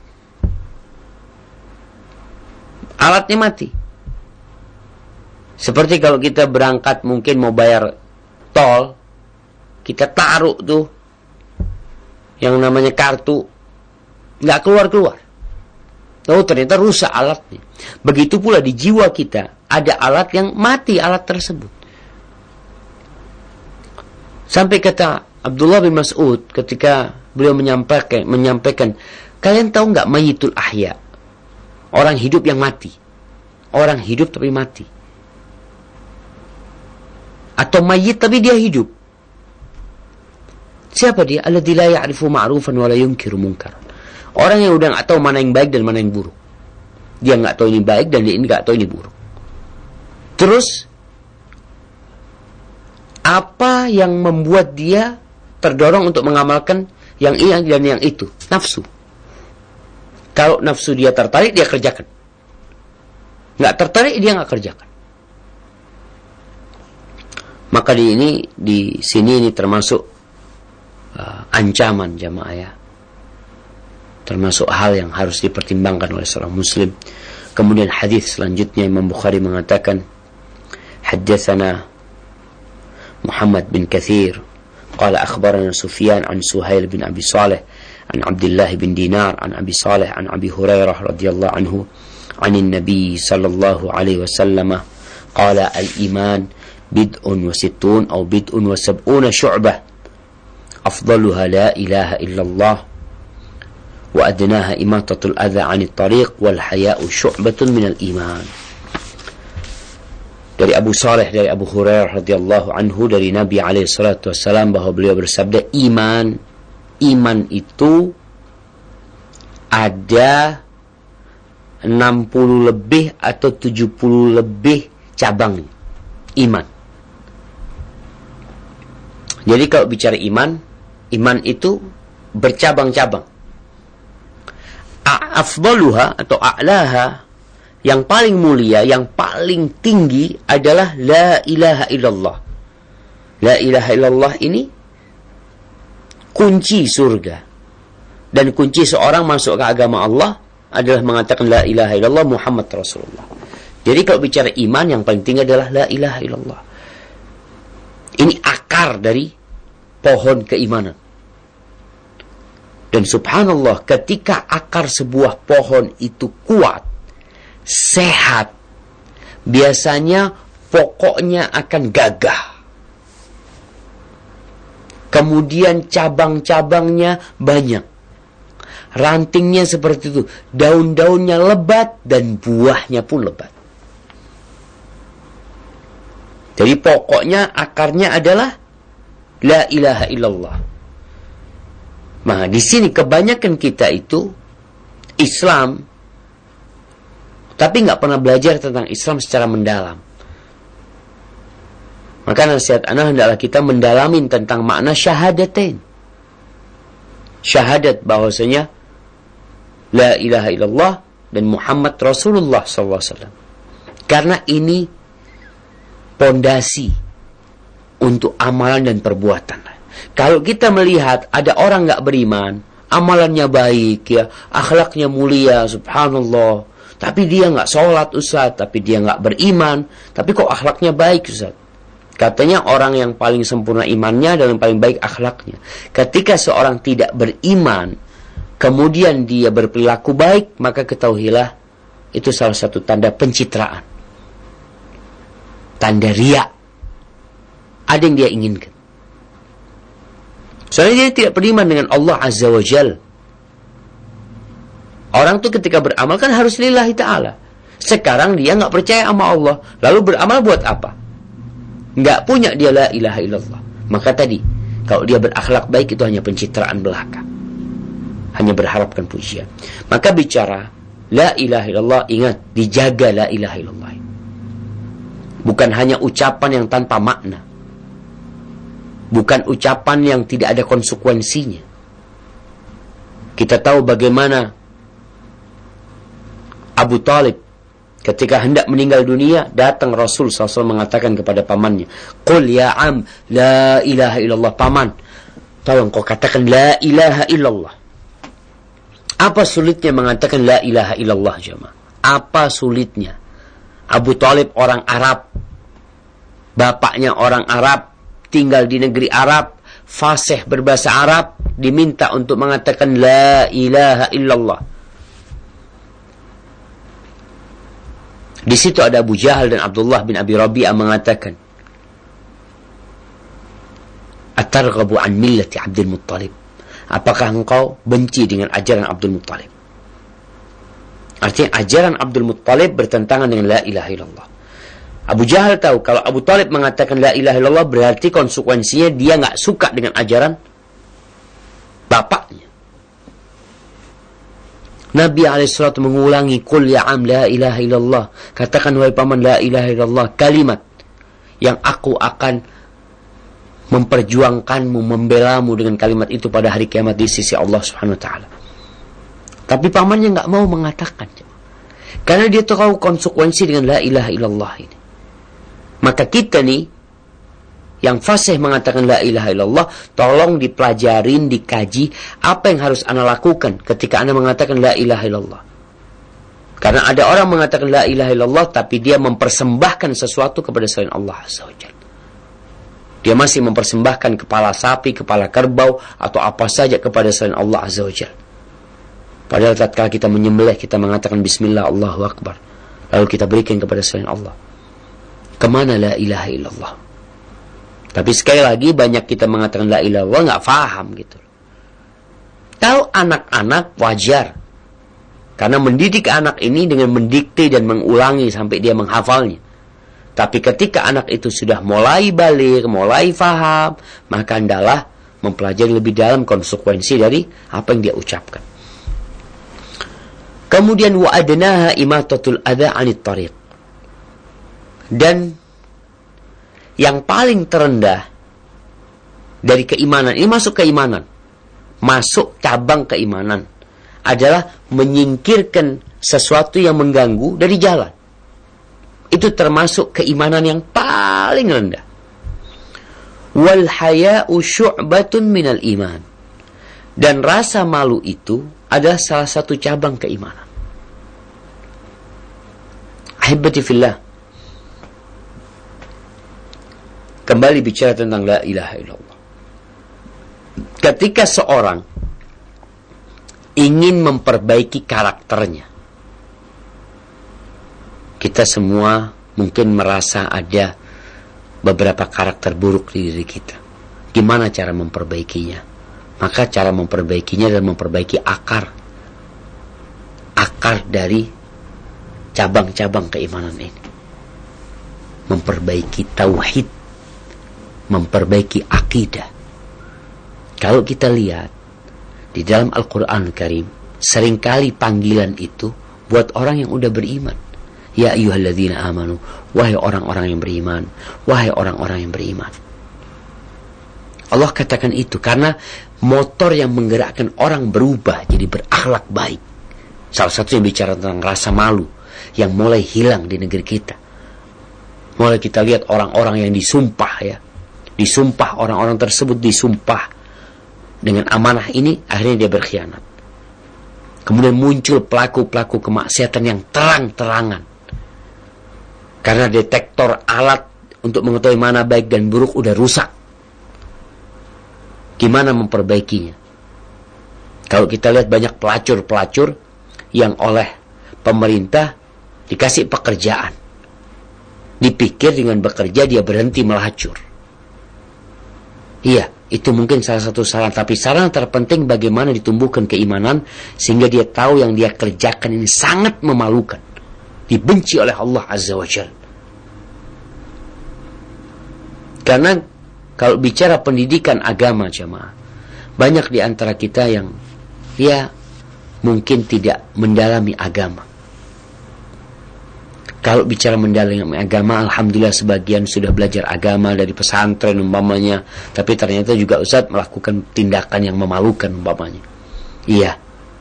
alatnya mati. Seperti kalau kita berangkat mungkin mau bayar tol, kita taruh tuh yang namanya kartu, nggak keluar-keluar. Oh, ternyata rusak alatnya. Begitu pula di jiwa kita ada alat yang mati, alat tersebut. Sampai kata Abdullah bin Mas'ud ketika beliau menyampaikan, menyampaikan kalian tahu nggak mayitul ahya? Orang hidup yang mati. Orang hidup tapi mati. Atau mayit tapi dia hidup. Siapa dia? Alladzi la ya'rifu ma'rufan wa la yunkiru munkar. Orang yang udah nggak tahu mana yang baik dan mana yang buruk. Dia nggak tahu ini baik dan dia nggak tahu ini buruk. Terus apa yang membuat dia terdorong untuk mengamalkan yang ini dan yang itu? Nafsu. Kalau nafsu dia tertarik, dia kerjakan. Nggak tertarik, dia nggak kerjakan. Maka di ini, di sini ini termasuk uh, ancaman jamaah ya. Termasuk hal yang harus dipertimbangkan oleh seorang muslim. Kemudian hadis selanjutnya Imam Bukhari mengatakan, haddatsana Muhammad bin Katsir qala akhbarana Sufyan an Suhail bin Abi Saleh an Abdullah bin Dinar an Abi Saleh an Abi Hurairah radhiyallahu anhu an Nabi sallallahu alaihi wasallam qala al-iman bid'un wa sittun atau bid'un wa sab'una syu'bah afdaluha la ilaha illallah wa adnaha imatatul adha 'anit tariq wal haya'u syu'batun minal iman. Dari Abu Saleh, dari Abu Hurairah radhiyallahu anhu, dari Nabi alaihi salatu wassalam, bahwa beliau bersabda, iman iman itu ada enam puluh lebih atau tujuh puluh lebih cabang iman. Jadi kalau bicara iman, iman itu bercabang-cabang. Afdaluha atau a'laha, yang paling mulia, yang paling tinggi adalah la ilaha illallah. La ilaha illallah ini kunci surga. Dan kunci seorang masuk ke agama Allah adalah mengatakan la ilaha illallah Muhammad Rasulullah. Jadi kalau bicara iman, yang paling tinggi adalah la ilaha illallah. Ini akar dari pohon keimanan. Dan subhanallah, ketika akar sebuah pohon itu kuat, sehat, biasanya pokoknya akan gagah. Kemudian cabang-cabangnya banyak. Rantingnya seperti itu. Daun-daunnya lebat dan buahnya pun lebat. Jadi pokoknya akarnya adalah la ilaha illallah. Nah, di sini kebanyakan kita itu Islam, tapi nggak pernah belajar tentang Islam secara mendalam. Maka nasihat ana hendaklah kita mendalami tentang makna syahadatain. Syahadat bahwasanya la ilaha illallah dan Muhammad Rasulullah sallallahu alaihi wasallam. Karena ini pondasi untuk amalan dan perbuatan. Kalau kita melihat ada orang nggak beriman, amalannya baik ya, akhlaknya mulia, subhanallah, tapi dia nggak sholat Ustaz, tapi dia nggak beriman, tapi kok akhlaknya baik Ustaz. Katanya orang yang paling sempurna imannya dan yang paling baik akhlaknya. Ketika seorang tidak beriman, kemudian dia berperilaku baik, maka ketahuilah itu salah satu tanda pencitraan, tanda riya. Ada yang dia inginkan. Soalnya dia tidak beriman dengan Allah Azza wa Jal. Orang tuh ketika beramal kan harus lillahi ta'ala. Sekarang dia nggak percaya sama Allah, lalu beramal buat apa? Nggak punya dia la ilaha illallah. Maka tadi, kalau dia berakhlak baik itu hanya pencitraan belaka, hanya berharapkan pujian. Maka bicara la ilaha illallah, ingat, dijaga la ilaha illallah. Bukan hanya ucapan yang tanpa makna, bukan ucapan yang tidak ada konsekuensinya. Kita tahu bagaimana Abu Talib ketika hendak meninggal dunia, datang Rasul sallallahu alaihi wasallam mengatakan kepada pamannya, "Qul ya am la ilaha illallah." Paman, tolong kau katakan la ilaha illallah. Apa sulitnya mengatakan la ilaha illallah jemaah? Apa sulitnya? Abu Talib orang Arab, bapaknya orang Arab, tinggal di negeri Arab, fasih berbahasa Arab, diminta untuk mengatakan la ilaha illallah. Di situ ada Abu Jahal dan Abdullah bin Abi Rabi'ah mengatakan, Atarghabu an millati Abdul Muttalib. Apakah engkau benci dengan ajaran Abdul Muttalib? Artinya ajaran Abdul Muttalib bertentangan dengan la ilaha illallah. Abu Jahal tahu kalau Abu Talib mengatakan la ilaha illallah berarti konsekuensinya dia nggak suka dengan ajaran bapaknya. Nabi alaihissalam mengulangi, qul ya am la ilaha illallah. Katakan wahai paman la ilaha illallah, kalimat yang aku akan memperjuangkanmu, membelamu dengan kalimat itu pada hari kiamat di sisi Allah Subhanahu wa taala. Tapi pamannya enggak mau mengatakan. Karena dia tahu konsekuensi dengan la ilaha illallah ini. Maka kita nih yang fasih mengatakan la ilaha illallah, tolong dipelajarin, dikaji apa yang harus Anda lakukan ketika Anda mengatakan la ilaha illallah. Karena ada orang mengatakan la ilaha illallah tapi dia mempersembahkan sesuatu kepada selain Allah Azza wa Jalla. Dia masih mempersembahkan kepala sapi, kepala kerbau atau apa saja kepada selain Allah Azza wa Jalla. Padahal tatkala kita menyembelih kita mengatakan bismillah Allahu akbar, lalu kita berikan kepada selain Allah. Kemana la ilaha illallah? Tapi sekali lagi banyak kita mengatakan la ilaha illallah nggak faham gitu. Tahu anak-anak wajar, karena mendidik anak ini dengan mendikte dan mengulangi sampai dia menghafalnya. Tapi ketika anak itu sudah mulai balik, mulai faham, maka hendaklah mempelajari lebih dalam konsekuensi dari apa yang dia ucapkan. Kemudian wa adnaha imatatul adza 'anit thariq. Dan yang paling terendah dari keimanan, ini masuk keimanan, masuk cabang keimanan, adalah menyingkirkan sesuatu yang mengganggu dari jalan. Itu termasuk keimanan yang paling rendah. Wal haya'u syu'batun minal iman. Dan rasa malu itu adalah salah satu cabang keimanan. Ahibbati fillah. Kembali bicara tentang la ilaha illallah. Ketika seorang ingin memperbaiki karakternya, kita semua mungkin merasa ada beberapa karakter buruk di diri kita. Gimana cara memperbaikinya? Maka cara memperbaikinya adalah memperbaiki akar. Akar dari cabang-cabang keimanan ini. Memperbaiki tauhid. Memperbaiki akidah. Kalau kita lihat di dalam Al-Quran Karim, seringkali panggilan itu buat orang yang udah beriman. Ya ayyuhalladzina amanu, wahai orang-orang yang beriman, wahai orang-orang yang beriman. Allah katakan itu karena motor yang menggerakkan orang berubah jadi berakhlak baik. Salah satu yang bicara tentang rasa malu yang mulai hilang di negeri kita. Mulai kita lihat orang-orang yang disumpah ya. Disumpah, orang-orang tersebut disumpah dengan amanah ini, akhirnya dia berkhianat. Kemudian muncul pelaku-pelaku kemaksiatan yang terang-terangan. Karena detektor alat untuk mengetahui mana baik dan buruk udah rusak. Gimana memperbaikinya? Kalau kita lihat banyak pelacur-pelacur yang oleh pemerintah dikasih pekerjaan. Dipikir dengan bekerja dia berhenti melacur. Iya, itu mungkin salah satu saran. Tapi saran terpenting bagaimana ditumbuhkan keimanan sehingga dia tahu yang dia kerjakan ini sangat memalukan. Dibenci oleh Allah Azza wa Jalla. Karena kalau bicara pendidikan agama jemaah, banyak di antara kita yang ya mungkin tidak mendalami agama. Kalau bicara mendalami agama, alhamdulillah sebagian sudah belajar agama dari pesantren umpamanya, tapi ternyata juga Ustaz melakukan tindakan yang memalukan umpamanya. Iya.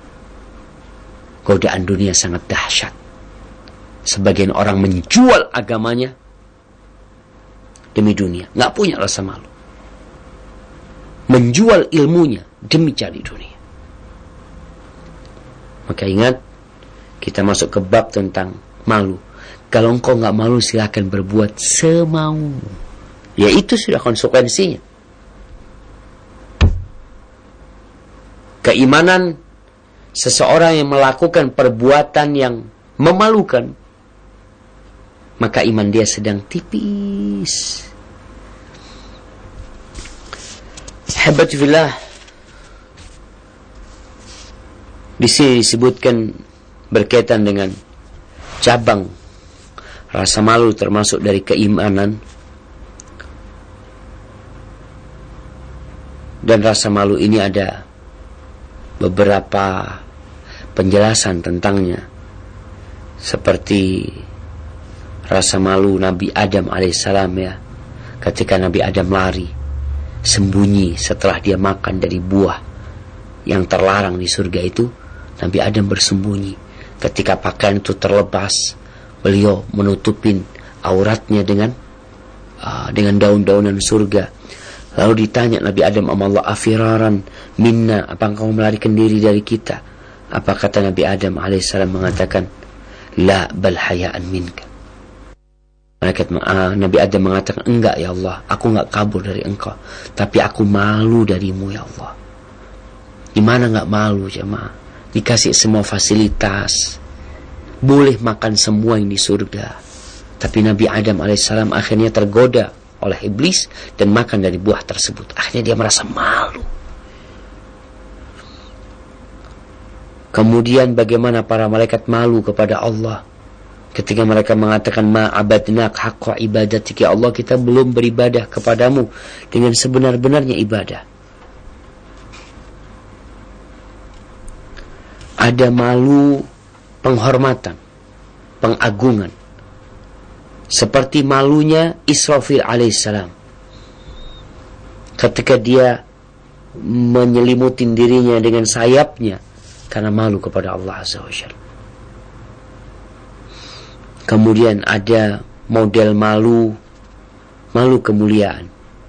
Godaan dunia sangat dahsyat. Sebagian orang menjual agamanya demi dunia, nggak punya rasa malu. Menjual ilmunya demi cari dunia. Maka ingat, kita masuk ke bab tentang malu. Kalau engkau nggak malu, silakan berbuat semau. Ya itu sudah konsekuensinya. Keimanan seseorang yang melakukan perbuatan yang memalukan, maka iman dia sedang tipis. Ahibati fillah, di sini disebutkan berkaitan dengan cabang rasa malu termasuk dari keimanan, dan rasa malu ini ada beberapa penjelasan tentangnya, seperti rasa malu Nabi Adam alaihissalam, ya, ketika Nabi Adam lari sembunyi setelah dia makan dari buah yang terlarang di surga itu. Nabi Adam bersembunyi. Ketika pakaian itu terlepas, beliau menutupin auratnya dengan uh, dengan daun-daunan surga. Lalu ditanya Nabi Adam, "Amallah afiraran minna, apa engkau melarikan diri dari kita?" Apa kata Nabi Adam alaihissalam? Mengatakan, "La bal hayaan minka." Malaikat uh, Nabi Adam mengatakan, "Enggak ya Allah, aku enggak kabur dari engkau, tapi aku malu darimu ya Allah." Gimana enggak malu jemaah? Dikasih semua fasilitas, boleh makan semua yang di surga, tapi Nabi Adam alaihissalam akhirnya tergoda oleh iblis dan makan dari buah tersebut. Akhirnya dia merasa malu. Kemudian bagaimana para malaikat malu kepada Allah ketika mereka mengatakan, "Ma abadnak haqqa ibadatik, ya Allah, kita belum beribadah kepadamu dengan sebenar-benarnya ibadah." Ada malu penghormatan, pengagungan, seperti malunya Israfil alaihissalam ketika dia menyelimutin dirinya dengan sayapnya karena malu kepada Allah azza wa jalla. Kemudian ada model malu, malu kemuliaan,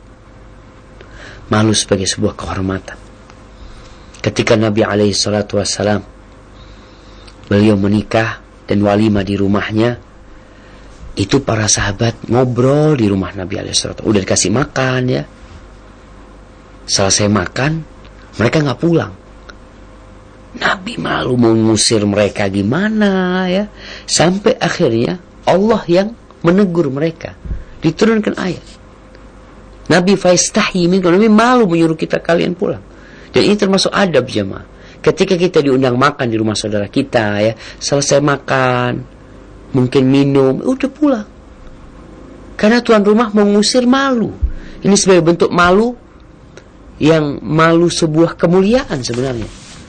malu sebagai sebuah kehormatan. Ketika Nabi alaihi salatu wassalam beliau menikah dan walimah di rumahnya, itu para sahabat ngobrol di rumah Nabi alaihi salatu. Udah dikasih makan ya, selesai makan mereka nggak pulang. Nabi malu mengusir mereka gimana ya, sampai akhirnya Allah yang menegur mereka, diturunkan ayat. Nabi faistahi minkum, Nabi malu menyuruh kita kalian pulang. Dan ini termasuk adab jemaah. Ketika kita diundang makan di rumah saudara kita ya, selesai makan, mungkin minum, udah pulang. Karena tuan rumah mengusir, malu. Ini sebagai bentuk malu yang malu sebuah kemuliaan sebenarnya.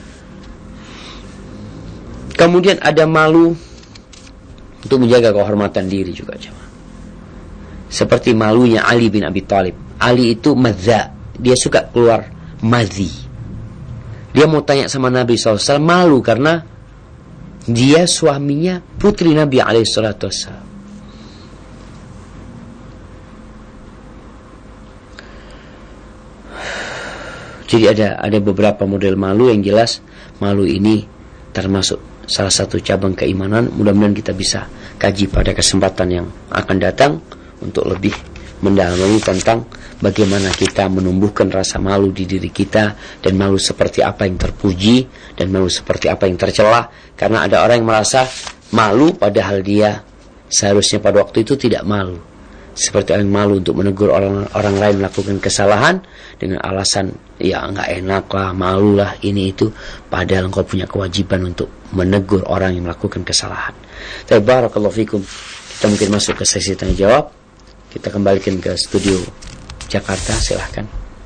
Kemudian ada malu untuk menjaga kehormatan diri juga jemaah. Seperti malunya Ali bin Abi Thalib. Ali itu madza, dia suka keluar madzi. Dia mau tanya sama Nabi shallallahu alaihi wasallam, malu karena dia suaminya putri Nabi alaihi salatu wassalam. Jadi ada ada beberapa model malu yang jelas. Malu ini termasuk salah satu cabang keimanan. Mudah-mudahan kita bisa kaji pada kesempatan yang akan datang untuk lebih mendalami tentang bagaimana kita menumbuhkan rasa malu di diri kita, dan malu seperti apa yang terpuji dan malu seperti apa yang tercela. Karena ada orang yang merasa malu padahal dia seharusnya pada waktu itu tidak malu. Seperti orang malu untuk menegur orang orang lain melakukan kesalahan dengan alasan ya enggak enak lah, malu lah, ini itu, padahal engkau punya kewajiban untuk menegur orang yang melakukan kesalahan. Barakallahu fikum. Kita mungkin masuk ke sesi tanya jawab. Kita kembalikan ke studio Jakarta, silahkan.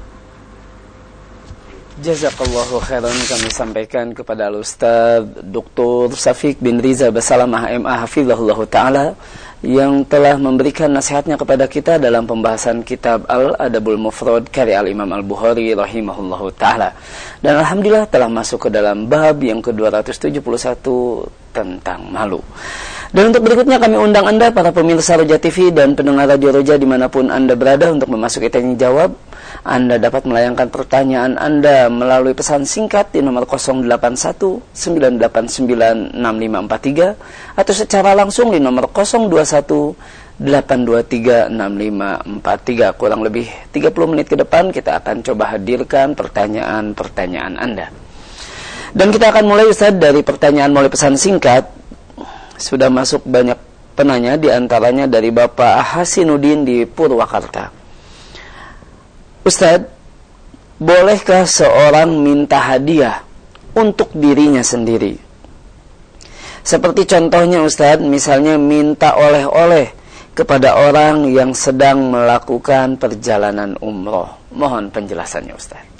Jazakallahu khairan, kami sampaikan kepada Al-Ustaz Doktor Syafiq bin Riza Basalamah M A Hafizahullah Ta'ala yang telah memberikan nasihatnya kepada kita dalam pembahasan kitab Al-Adabul Mufrad karya Al-Imam Al-Bukhari rahimahullah ta'ala. Dan Alhamdulillah telah masuk ke dalam bab yang ke dua ratus tujuh puluh satu tentang malu. Dan untuk berikutnya kami undang Anda para pemirsa Roja T V dan pendengar Radio Roja dimanapun Anda berada untuk memasuki tanya jawab. Anda dapat melayangkan pertanyaan Anda melalui pesan singkat di nomor nol delapan satu sembilan delapan sembilan enam lima empat tiga atau secara langsung di nomor nol dua satu delapan dua tiga enam lima empat tiga. Kurang lebih tiga puluh menit ke depan kita akan coba hadirkan pertanyaan-pertanyaan Anda. Dan kita akan mulai Ustaz dari pertanyaan melalui pesan singkat. Sudah masuk banyak penanya, di antaranya dari Bapak Hasinuddin di Purwakarta. Ustaz, bolehkah seorang minta hadiah untuk dirinya sendiri? Seperti contohnya Ustadz, misalnya minta oleh-oleh kepada orang yang sedang melakukan perjalanan umroh. Mohon penjelasannya Ustadz.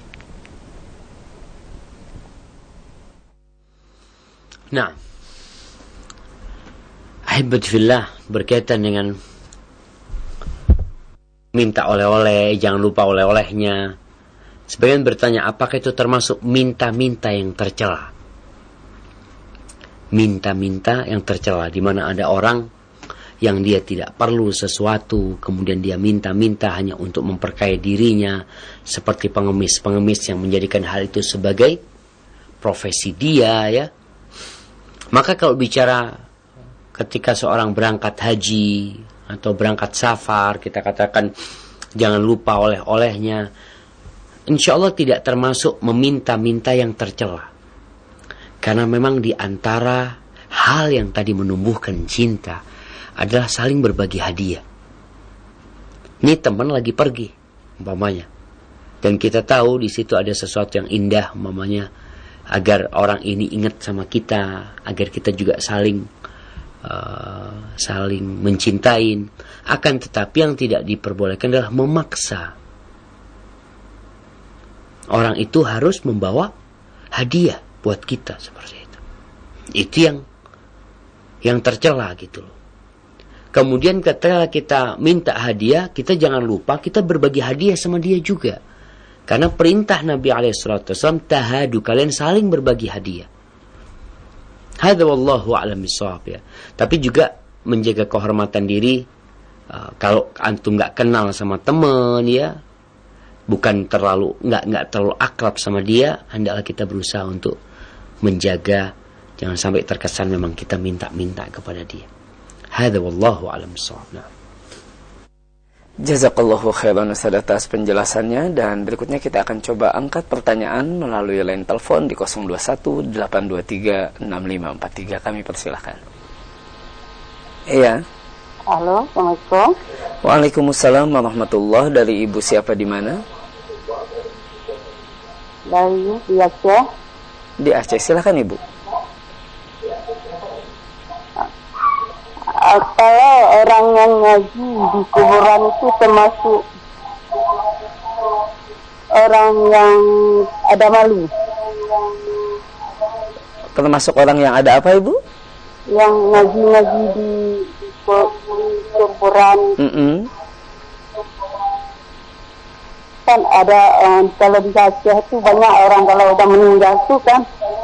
Nah, ahibbat fillah, berkaitan dengan minta oleh-oleh, jangan lupa oleh-olehnya. Sebagian bertanya, apakah itu termasuk minta-minta yang tercela? Minta-minta yang tercela, di mana ada orang yang dia tidak perlu sesuatu, kemudian dia minta-minta hanya untuk memperkaya dirinya, seperti pengemis-pengemis yang menjadikan hal itu sebagai profesi dia, ya. Maka kalau bicara ketika seorang berangkat haji atau berangkat safar, kita katakan jangan lupa oleh-olehnya, insya Allah tidak termasuk meminta-minta yang tercela. Karena memang di antara hal yang tadi menumbuhkan cinta adalah saling berbagi hadiah. Ini teman lagi pergi, umpamanya, dan kita tahu di situ ada sesuatu yang indah, umpamanya, agar orang ini ingat sama kita, agar kita juga saling uh, saling mencintain. Akan tetapi yang tidak diperbolehkan adalah memaksa orang itu harus membawa hadiah buat kita seperti itu. Itu yang yang tercela gitu loh. Kemudian ketika kita minta hadiah, kita jangan lupa kita berbagi hadiah sama dia juga. Karena perintah Nabi alaihi salatu wasallam, tahadu, kalian saling berbagi hadiah. Hadza wallahu a'lam bissawab, ya. Tapi juga menjaga kehormatan diri. Uh, kalau antum nggak kenal sama teman, ya, bukan terlalu nggak nggak terlalu akrab sama dia, hendaklah kita berusaha untuk menjaga, jangan sampai terkesan memang kita minta-minta kepada dia. Hadza wallahu a'lam bissawab. Nah. Jazakallahu khairan Ustaz atas penjelasannya, dan berikutnya kita akan coba angkat pertanyaan melalui line telepon di nol dua satu delapan dua tiga enam lima empat tiga. Kami persilahkan. Iya. Halo, Assalamualaikum. Waalaikumsalam warahmatullahi. Dari Ibu siapa di mana? Dari di Aceh. Di Aceh, silakan Ibu. Kalau orang yang ngaji di kuburan itu termasuk orang yang ada malu. Termasuk orang yang ada apa, Ibu? Yang ngaji-ngaji di kuburan. Mm-mm. Kan ada um, kalau di Aceh itu banyak orang kalau udah meninggal itu kan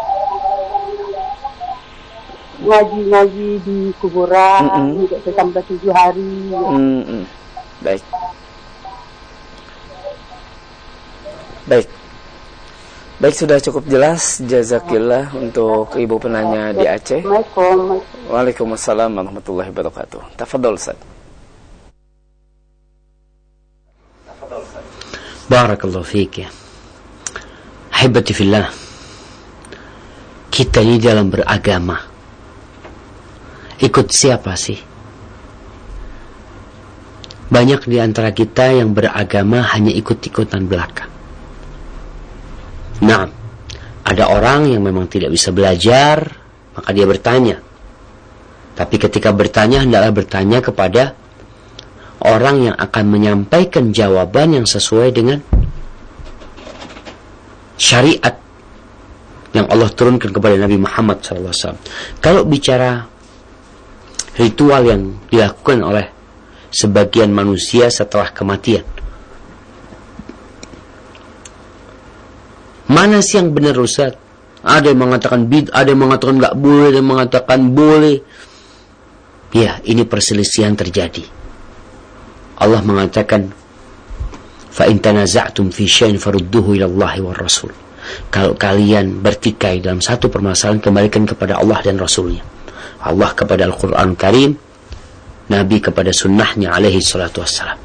ngaji-ngaji di kuburan, mm-hmm. sampai tujuh hari. Mm-hmm. Baik. Baik. Baik, sudah cukup jelas. Jazakillah untuk Ibu penanya di Aceh. Waalaikumsalam warahmatullahi wabarakatuh. Tafadhol Ustaz. Barakallahu fiik, ya. Ahibati fillah. Kita ini dalam beragama ikut siapa sih? Banyak di antara kita yang beragama hanya ikut-ikutan belaka. Nah, ada orang yang memang tidak bisa belajar, maka dia bertanya. Tapi ketika bertanya, hendaklah bertanya kepada orang yang akan menyampaikan jawaban yang sesuai dengan syariat yang Allah turunkan kepada Nabi Muhammad shallallahu alaihi wasallam. Kalau bicara ritual yang dilakukan oleh sebagian manusia setelah kematian, mana sih yang benar, Ustaz? Ada yang mengatakan bid, ada yang mengatakan nggak boleh, ada yang mengatakan boleh. Ya, ini perselisihan terjadi. Allah mengatakan, fa in tanaza'tum fi syai'in farudduhu ila Allahi war Rasul. Kalau kalian bertikai dalam satu permasalahan, kembalikan kepada Allah dan Rasulnya. Allah kepada Al-Quran Karim, Nabi kepada sunnahnya alaihi salatu wassalam.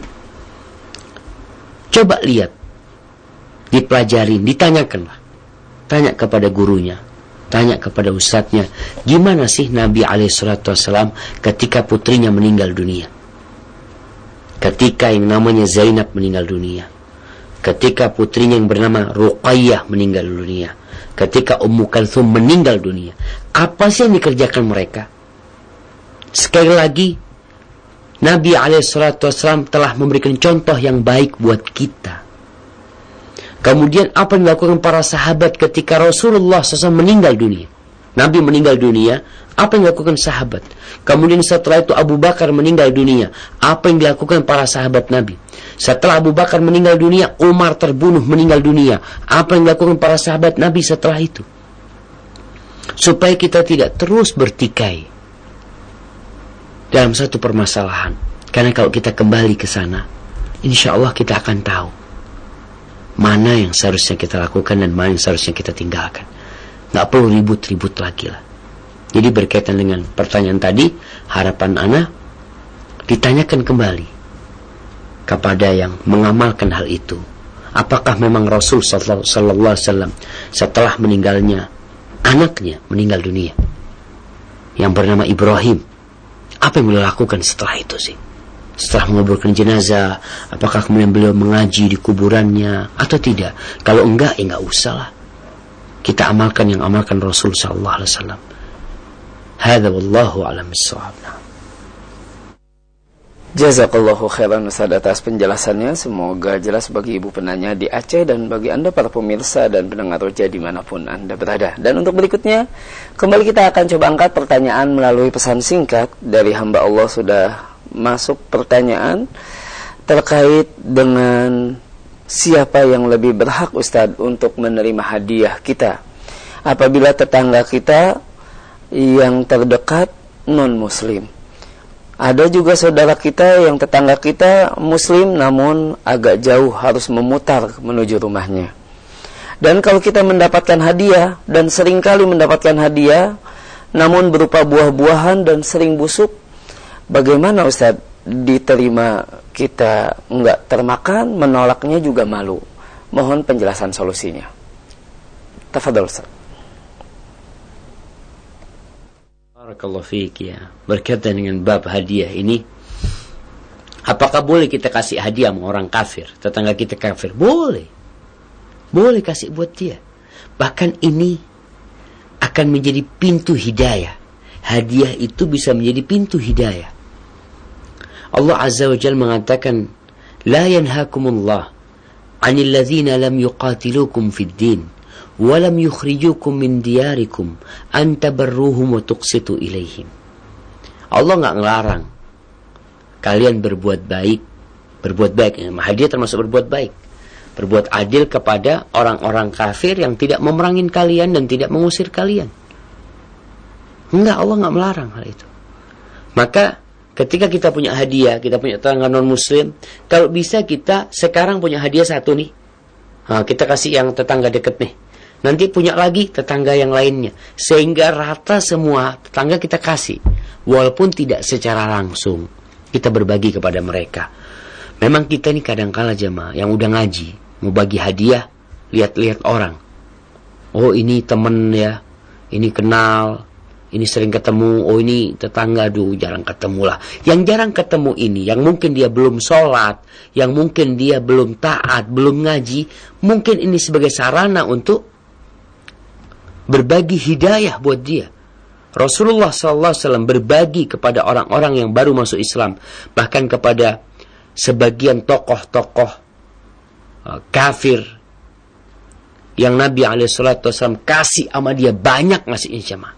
Coba lihat, dipelajari, ditanyakanlah. Tanya kepada gurunya, tanya kepada ustadznya, gimana sih Nabi alaihi salatu wassalam ketika putrinya meninggal dunia, ketika yang namanya Zainab meninggal dunia. ketika putrinya yang bernama Ruqayyah meninggal dunia, ketika Ummu Kalthum meninggal dunia, apa sih yang dikerjakan mereka? Sekali lagi, Nabi alaihi salatu wasallam telah memberikan contoh yang baik buat kita. Kemudian apa yang dilakukan para sahabat ketika Rasulullah shallallahu alaihi wasallam meninggal dunia? Nabi meninggal dunia, apa yang dilakukan sahabat? Kemudian setelah itu Abu Bakar meninggal dunia, apa yang dilakukan para sahabat Nabi? Setelah Abu Bakar meninggal dunia, Umar terbunuh meninggal dunia, apa yang dilakukan para sahabat Nabi setelah itu? Supaya kita tidak terus bertikai dalam satu permasalahan. Karena kalau kita kembali ke sana, insya Allah kita akan tahu mana yang seharusnya kita lakukan dan mana yang seharusnya kita tinggalkan. Gak perlu ribut-ribut lagi lah. Jadi berkaitan dengan pertanyaan tadi, harapan ana ditanyakan kembali kepada yang mengamalkan hal itu. Apakah memang Rasul sallallahu alaihi wasallam setelah meninggalnya anaknya meninggal dunia yang bernama Ibrahim, apa yang beliau lakukan setelah itu sih? Setelah menguburkan jenazah, apakah kemudian beliau mengaji di kuburannya atau tidak? Kalau enggak, ya enggak usah lah. Kita amalkan yang amalkan Rasul sallallahu alaihi wasallam. Hadza wallahu a'lam bissawab. Jazakallahu khairan Ustaz atas penjelasannya. Semoga jelas bagi ibu penanya di Aceh dan bagi anda para pemirsa dan pendengar Roja dimanapun anda berada. Dan untuk berikutnya, kembali kita akan coba angkat pertanyaan melalui pesan singkat dari hamba Allah. Sudah masuk pertanyaan terkait dengan siapa yang lebih berhak Ustaz untuk menerima hadiah kita apabila tetangga kita yang terdekat non-muslim. Ada juga saudara kita yang tetangga kita muslim namun agak jauh, harus memutar menuju rumahnya. Dan kalau kita mendapatkan hadiah, dan seringkali mendapatkan hadiah namun berupa buah-buahan dan sering busuk, bagaimana Ustaz? Diterima kita enggak termakan, menolaknya juga malu. Mohon penjelasan solusinya. Tafadhol Ustaz. Barakallahu fiik ya. Berkaitan dengan bab hadiah ini, apakah boleh kita kasih hadiah sama orang kafir, tetangga kita kafir? Boleh. Boleh kasih buat dia. Bahkan ini akan menjadi pintu hidayah. Hadiah itu bisa menjadi pintu hidayah. Allah Azza wa Jalla mengatakan, La yanhakumullah 'anil ladzina lam yuqatilukum fid din wa lam yukhrijukum min diyarikum an tabarruhum wa tuqsitu ilaihim. Allah enggak ngelarang kalian berbuat baik, berbuat baik. Hadiah termasuk berbuat baik. Berbuat adil kepada orang-orang kafir yang tidak memerangin kalian dan tidak mengusir kalian. Enggak, Allah enggak melarang hal itu. Maka ketika kita punya hadiah, kita punya tetangga non-muslim, kalau bisa kita sekarang punya hadiah satu nih, nah, kita kasih yang tetangga deket nih. Nanti punya lagi tetangga yang lainnya. Sehingga rata semua tetangga kita kasih. Walaupun tidak secara langsung, kita berbagi kepada mereka. Memang kita ini kadang-kala jemaah yang udah ngaji, mau bagi hadiah, lihat-lihat orang. Oh ini temen ya, ini kenal, ini sering ketemu, oh ini tetangga, aduh jarang ketemu lah. Yang jarang ketemu ini, yang mungkin dia belum sholat, yang mungkin dia belum taat, belum ngaji, mungkin ini sebagai sarana untuk berbagi hidayah buat dia. Rasulullah sallallahu alaihi wasallam berbagi kepada orang-orang yang baru masuk Islam, bahkan kepada sebagian tokoh-tokoh uh, kafir yang Nabi alaihi wasallam kasih sama dia, banyak ngasihnya jemaah,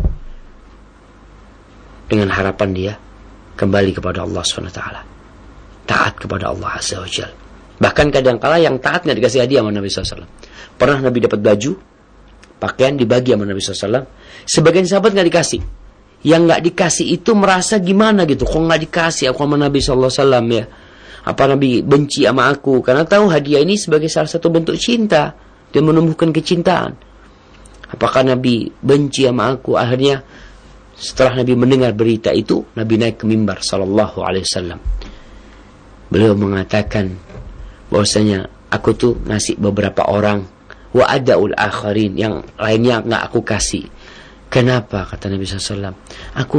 dengan harapan dia kembali kepada Allah subhanahu wa taala, taat kepada Allah azza wa jalla. Bahkan kadang-kala yang taat nggak dikasih hadiah sama Nabi sallallahu alaihi wasallam. Pernah Nabi dapat baju, pakaian dibagi sama Nabi sallallahu alaihi wasallam, sebagian sahabat nggak dikasih. Yang nggak dikasih itu merasa gimana gitu, kok nggak dikasih aku sama Nabi sallallahu alaihi wasallam ya? Apa Nabi benci sama aku? Karena tahu hadiah ini sebagai salah satu bentuk cinta dan menumbuhkan kecintaan. Apakah Nabi benci sama aku? Akhirnya setelah Nabi mendengar berita itu, Nabi naik ke mimbar sallallahu alaihi wasallam. Beliau mengatakan bahwasanya aku tuh ngasih beberapa orang, wa adaul akharin, yang lainnya enggak aku kasih. Kenapa? Kata Nabi sallallahu alaihi wasallam, aku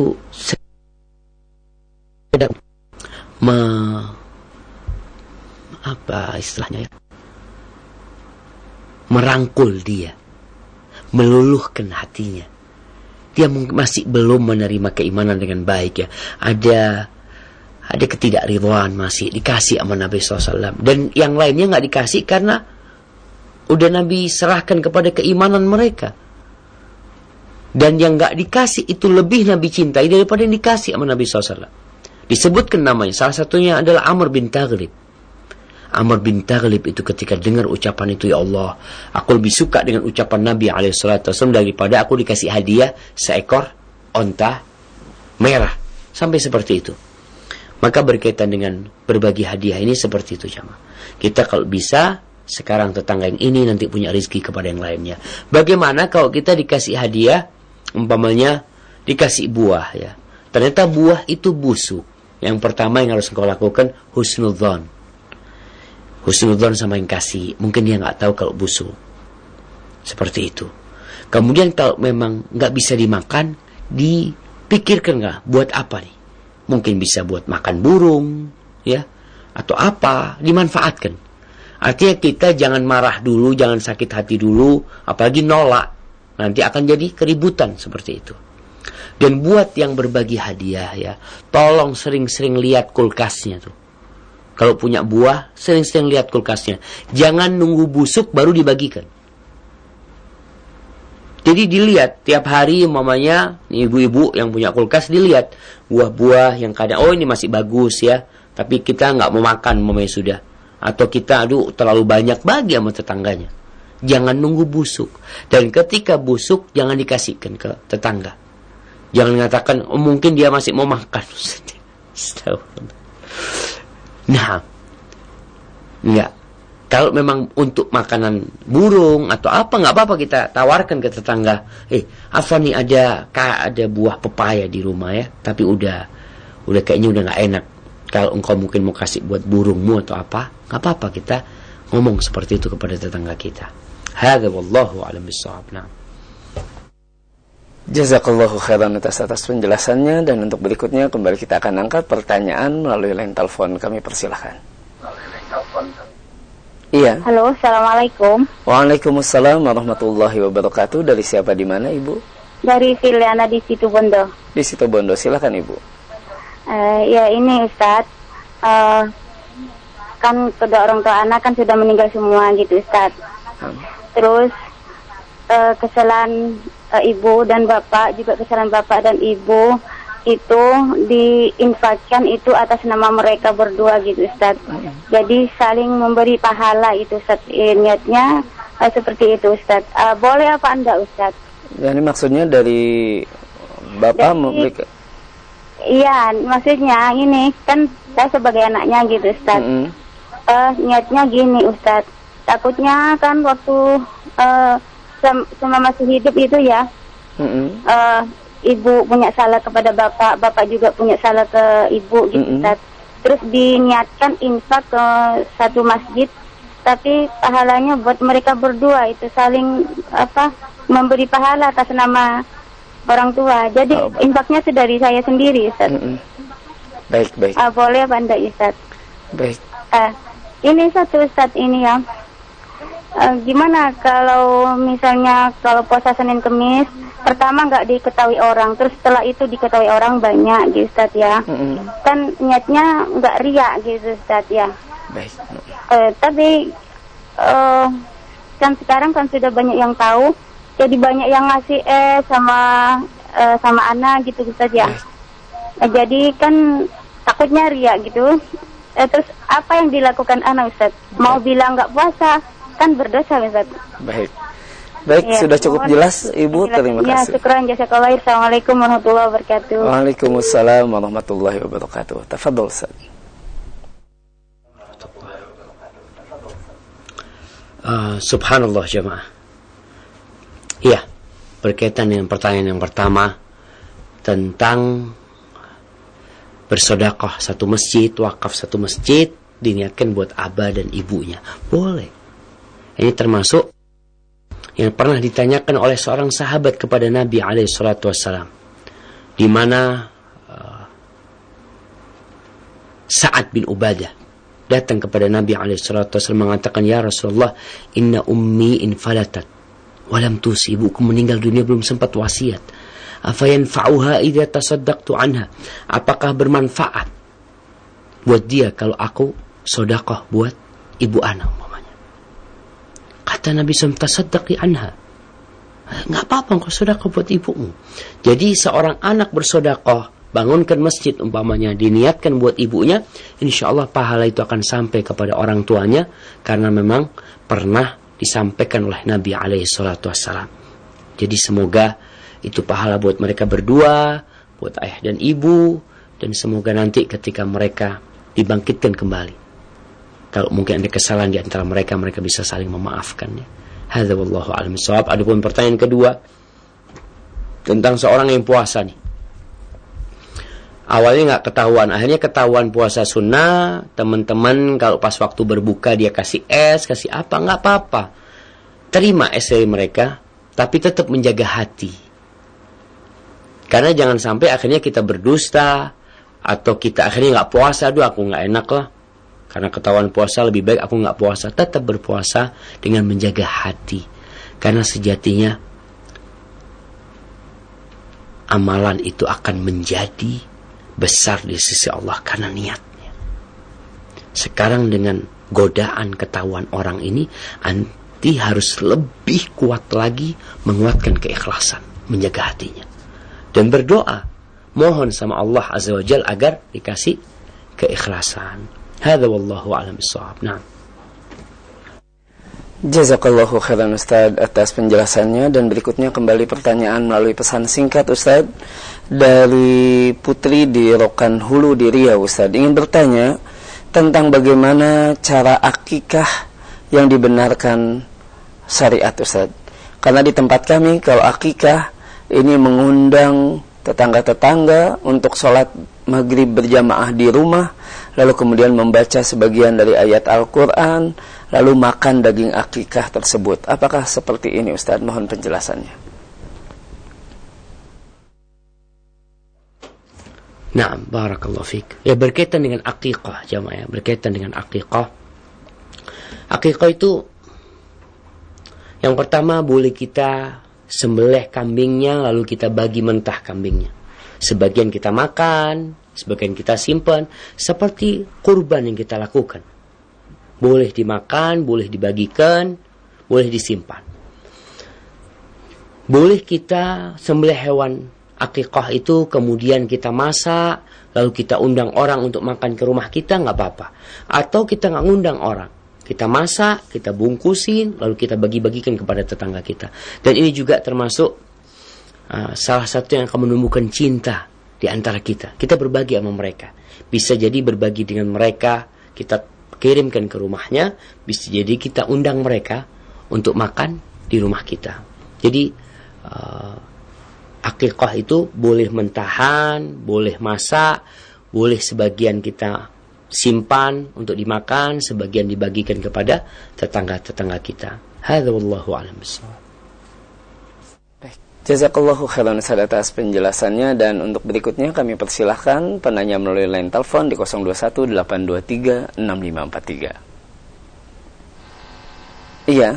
sedang me, apa istilahnya ya? merangkul dia, meluluhkan hatinya. Dia masih belum menerima keimanan dengan baik ya. Ada ada ketidakridhaan masih, dikasih sama Nabi shallallahu alaihi wasallam. Dan yang lainnya nggak dikasih karena udah Nabi serahkan kepada keimanan mereka. Dan yang nggak dikasih itu lebih Nabi cintai daripada yang dikasih sama Nabi shallallahu alaihi wasallam. Disebutkan namanya, salah satunya adalah Amr bin Taghlib. Amr bin Taghlib itu ketika dengar ucapan itu, ya Allah, aku lebih suka dengan ucapan Nabi alaihi wasallam daripada aku dikasih hadiah seekor onta merah. Sampai seperti itu. Maka berkaitan dengan berbagi hadiah ini seperti itu jamaah. Kita kalau bisa, sekarang tetangga yang ini nanti punya rezeki kepada yang lainnya. Bagaimana kalau kita dikasih hadiah, umpamanya dikasih buah ya. Ternyata buah itu busuk. Yang pertama yang harus engkau lakukan, husnudzon. Husnudzon sama yang kasih. Mungkin dia nggak tahu kalau busuk. Seperti itu. Kemudian kalau memang nggak bisa dimakan, dipikirkan nggak buat apa nih? Mungkin bisa buat makan burung, ya, atau apa? Dimanfaatkan. Artinya kita jangan marah dulu, jangan sakit hati dulu, apalagi nolak. Nanti akan jadi keributan seperti itu. Dan buat yang berbagi hadiah ya, tolong sering-sering lihat kulkasnya tuh. Kalau punya buah, sering-sering lihat kulkasnya. Jangan nunggu busuk baru dibagikan. Jadi dilihat tiap hari, mamanya ibu-ibu yang punya kulkas dilihat buah-buah yang kadang, oh ini masih bagus ya, tapi kita nggak mau makan, mamanya sudah. Atau kita, aduh terlalu banyak, bagi sama tetangganya. Jangan nunggu busuk. Dan ketika busuk, jangan dikasihkan ke tetangga. Jangan mengatakan, oh mungkin dia masih mau makan. Nah, enggak. Kalau memang untuk makanan burung atau apa, nggak apa-apa kita tawarkan ke tetangga. Eh, apa nih ada ada buah pepaya di rumah ya, tapi udah udah kayaknya udah nggak enak. Kalau engkau mungkin mau kasih buat burungmu atau apa, nggak apa-apa kita ngomong seperti itu kepada tetangga kita. Hadza wallahu a'lam bissawab. Nah. Jazakallahu khairan atas atas penjelasannya, dan untuk berikutnya kembali kita akan angkat pertanyaan melalui line telepon. Kami persilahkan. Iya. Halo, assalamualaikum. Waalaikumsalam warahmatullahi wabarakatuh. Dari siapa, di mana ibu? Dari Filiana di Situbondo. Di Situbondo, silakan ibu. Uh, ya ini Ustadz, uh, kan kedua orang tua anak kan sudah meninggal semua gitu Ustadz. Hmm. Terus uh, kesalahan uh, ibu dan bapak, juga kesalahan bapak dan ibu itu diinfakkan itu atas nama mereka berdua gitu Ustaz. Hmm. Jadi saling memberi pahala itu Ustaz. E, niatnya uh, seperti itu Ustaz. Uh, boleh apa enggak Ustaz? Ya, ini maksudnya dari bapak memberikan. Iya, maksudnya ini kan saya sebagai anaknya gitu Ustaz. Hmm. Uh, niatnya gini Ustaz. Takutnya kan waktu uh, sem- semua masih hidup itu ya. Hmm. Uh, Ibu punya salah kepada bapak, bapak juga punya salah ke ibu gitu mm-hmm. Ustaz. Terus diniatkan infak ke satu masjid, tapi pahalanya buat mereka berdua itu saling apa memberi pahala atas nama orang tua. Jadi oh, infaknya itu dari saya sendiri Ustaz. Mm-hmm. Baik, baik. Uh, boleh apa enggak Ustaz? Baik. Uh, ini satu Ustaz ini ya. Uh, gimana kalau misalnya kalau puasa Senin Kemis pertama nggak diketahui orang, terus setelah itu diketahui orang banyak gitu Ustaz ya. Mm-hmm. Kan niatnya nggak riak gitu Ustaz ya. Baik. Uh, tapi uh, kan sekarang kan sudah banyak yang tahu, jadi banyak yang ngasih eh sama uh, sama anak gitu Ustaz ya. Uh, jadi kan takutnya riak gitu. Uh, terus apa yang dilakukan anak Ustaz? Mau bilang nggak puasa? Kan berdosa Ustaz. Baik. Baik, ya, sudah cukup jelas Ibu, terima ya, kasih. Syukran, jazakallah. Assalamualaikum warahmatullahi wabarakatuh. Waalaikumsalam warahmatullahi wabarakatuh. Tafadhol Ustaz. Uh, subhanallah jemaah. Iya, berkaitan dengan pertanyaan yang pertama tentang bersedekah satu masjid, wakaf satu masjid diniatkan buat abah dan ibunya. Boleh. Ini termasuk yang pernah ditanyakan oleh seorang sahabat kepada Nabi alaihi salatu wassalam, di mana uh, Sa'ad bin Ubadah datang kepada Nabi alaihi salatu wasallam mengatakan, "Ya Rasulullah, inna ummi infalatat walam tusi." Ibuku meninggal dunia belum sempat wasiat. Afa yanfa'uha idza tasaddaqtu anha? Apakah bermanfaat buat dia kalau aku sedekah buat ibu ana umpamanya? Kata Nabi sallallahu alaihi wasallam, "Tasaddaqi anha." Enggak apa-apa kalau sedekah buat ibumu. Jadi seorang anak bersedekah, bangunkan masjid umpamanya, diniatkan buat ibunya, insya Allah pahala itu akan sampai kepada orang tuanya, karena memang pernah disampaikan oleh Nabi alaihi salatu wassalam. Jadi semoga itu pahala buat mereka berdua, buat ayah dan ibu, dan semoga nanti ketika mereka dibangkitkan kembali, kalau mungkin ada kesalahan di antara mereka, mereka bisa saling memaafkannya. Hadza wallahu a'lam bishawab. Adapun pertanyaan kedua tentang seorang yang puasa nih. Awalnya nggak ketahuan, akhirnya ketahuan puasa sunnah. Teman-teman kalau pas waktu berbuka dia kasih es, kasih apa, nggak apa-apa. Terima es dari mereka, tapi tetap menjaga hati. Karena jangan sampai akhirnya kita berdusta, atau kita akhirnya nggak puasa. Aduh, aku nggak enak lah, karena ketahuan puasa, lebih baik aku nggak puasa. Tetap berpuasa dengan menjaga hati. Karena sejatinya amalan itu akan menjadi besar di sisi Allah karena niatnya. Sekarang dengan godaan ketahuan orang ini, anti harus lebih kuat lagi menguatkan keikhlasan, menjaga hatinya. Dan berdoa, mohon sama Allah Azza wa Jalla agar dikasih keikhlasan. Hadza wallahu a'lam bishawab. Naam. Jazakallahu khairan Ustaz atas penjelasannya. Dan berikutnya kembali pertanyaan melalui pesan singkat Ustaz dari Putri di Rokan Hulu di Riau. Ustaz ingin bertanya tentang bagaimana cara akikah yang dibenarkan syariat Ustaz. Karena di tempat kami kalau akikah ini mengundang tetangga-tetangga untuk sholat maghrib berjamaah di rumah, lalu kemudian membaca sebagian dari ayat Al-Quran, lalu makan daging akikah tersebut. Apakah seperti ini Ustaz? Mohon penjelasannya. Naam, barakallahu fiik. Ya, berkaitan dengan akikah jamaah, ya, berkaitan dengan akikah. Akikah itu yang pertama boleh kita sembelih kambingnya, lalu kita bagi mentah kambingnya. Sebagian kita makan, sebagian kita simpan, seperti kurban yang kita lakukan. Boleh dimakan, boleh dibagikan, boleh disimpan. Boleh kita sembelih hewan akikah itu, kemudian kita masak, lalu kita undang orang untuk makan ke rumah kita, nggak apa-apa. Atau kita nggak undang orang, kita masak, kita bungkusin, lalu kita bagi-bagikan kepada tetangga kita. Dan ini juga termasuk uh, salah satu yang akan menumbuhkan cinta di antara kita. Kita berbagi sama mereka. Bisa jadi berbagi dengan mereka, kita kirimkan ke rumahnya. Bisa jadi kita undang mereka untuk makan di rumah kita. Jadi uh, akikah itu boleh mentahan, boleh masak, boleh sebagian kita simpan untuk dimakan, sebagian dibagikan kepada tetangga-tetangga kita. Hadza wallahu a'lam bishawab. Baik, jazakallahu khairan atas penjelasannya. Dan untuk berikutnya kami persilahkan penanya melalui line telepon di nol dua satu delapan dua tiga enam lima empat tiga. Iya.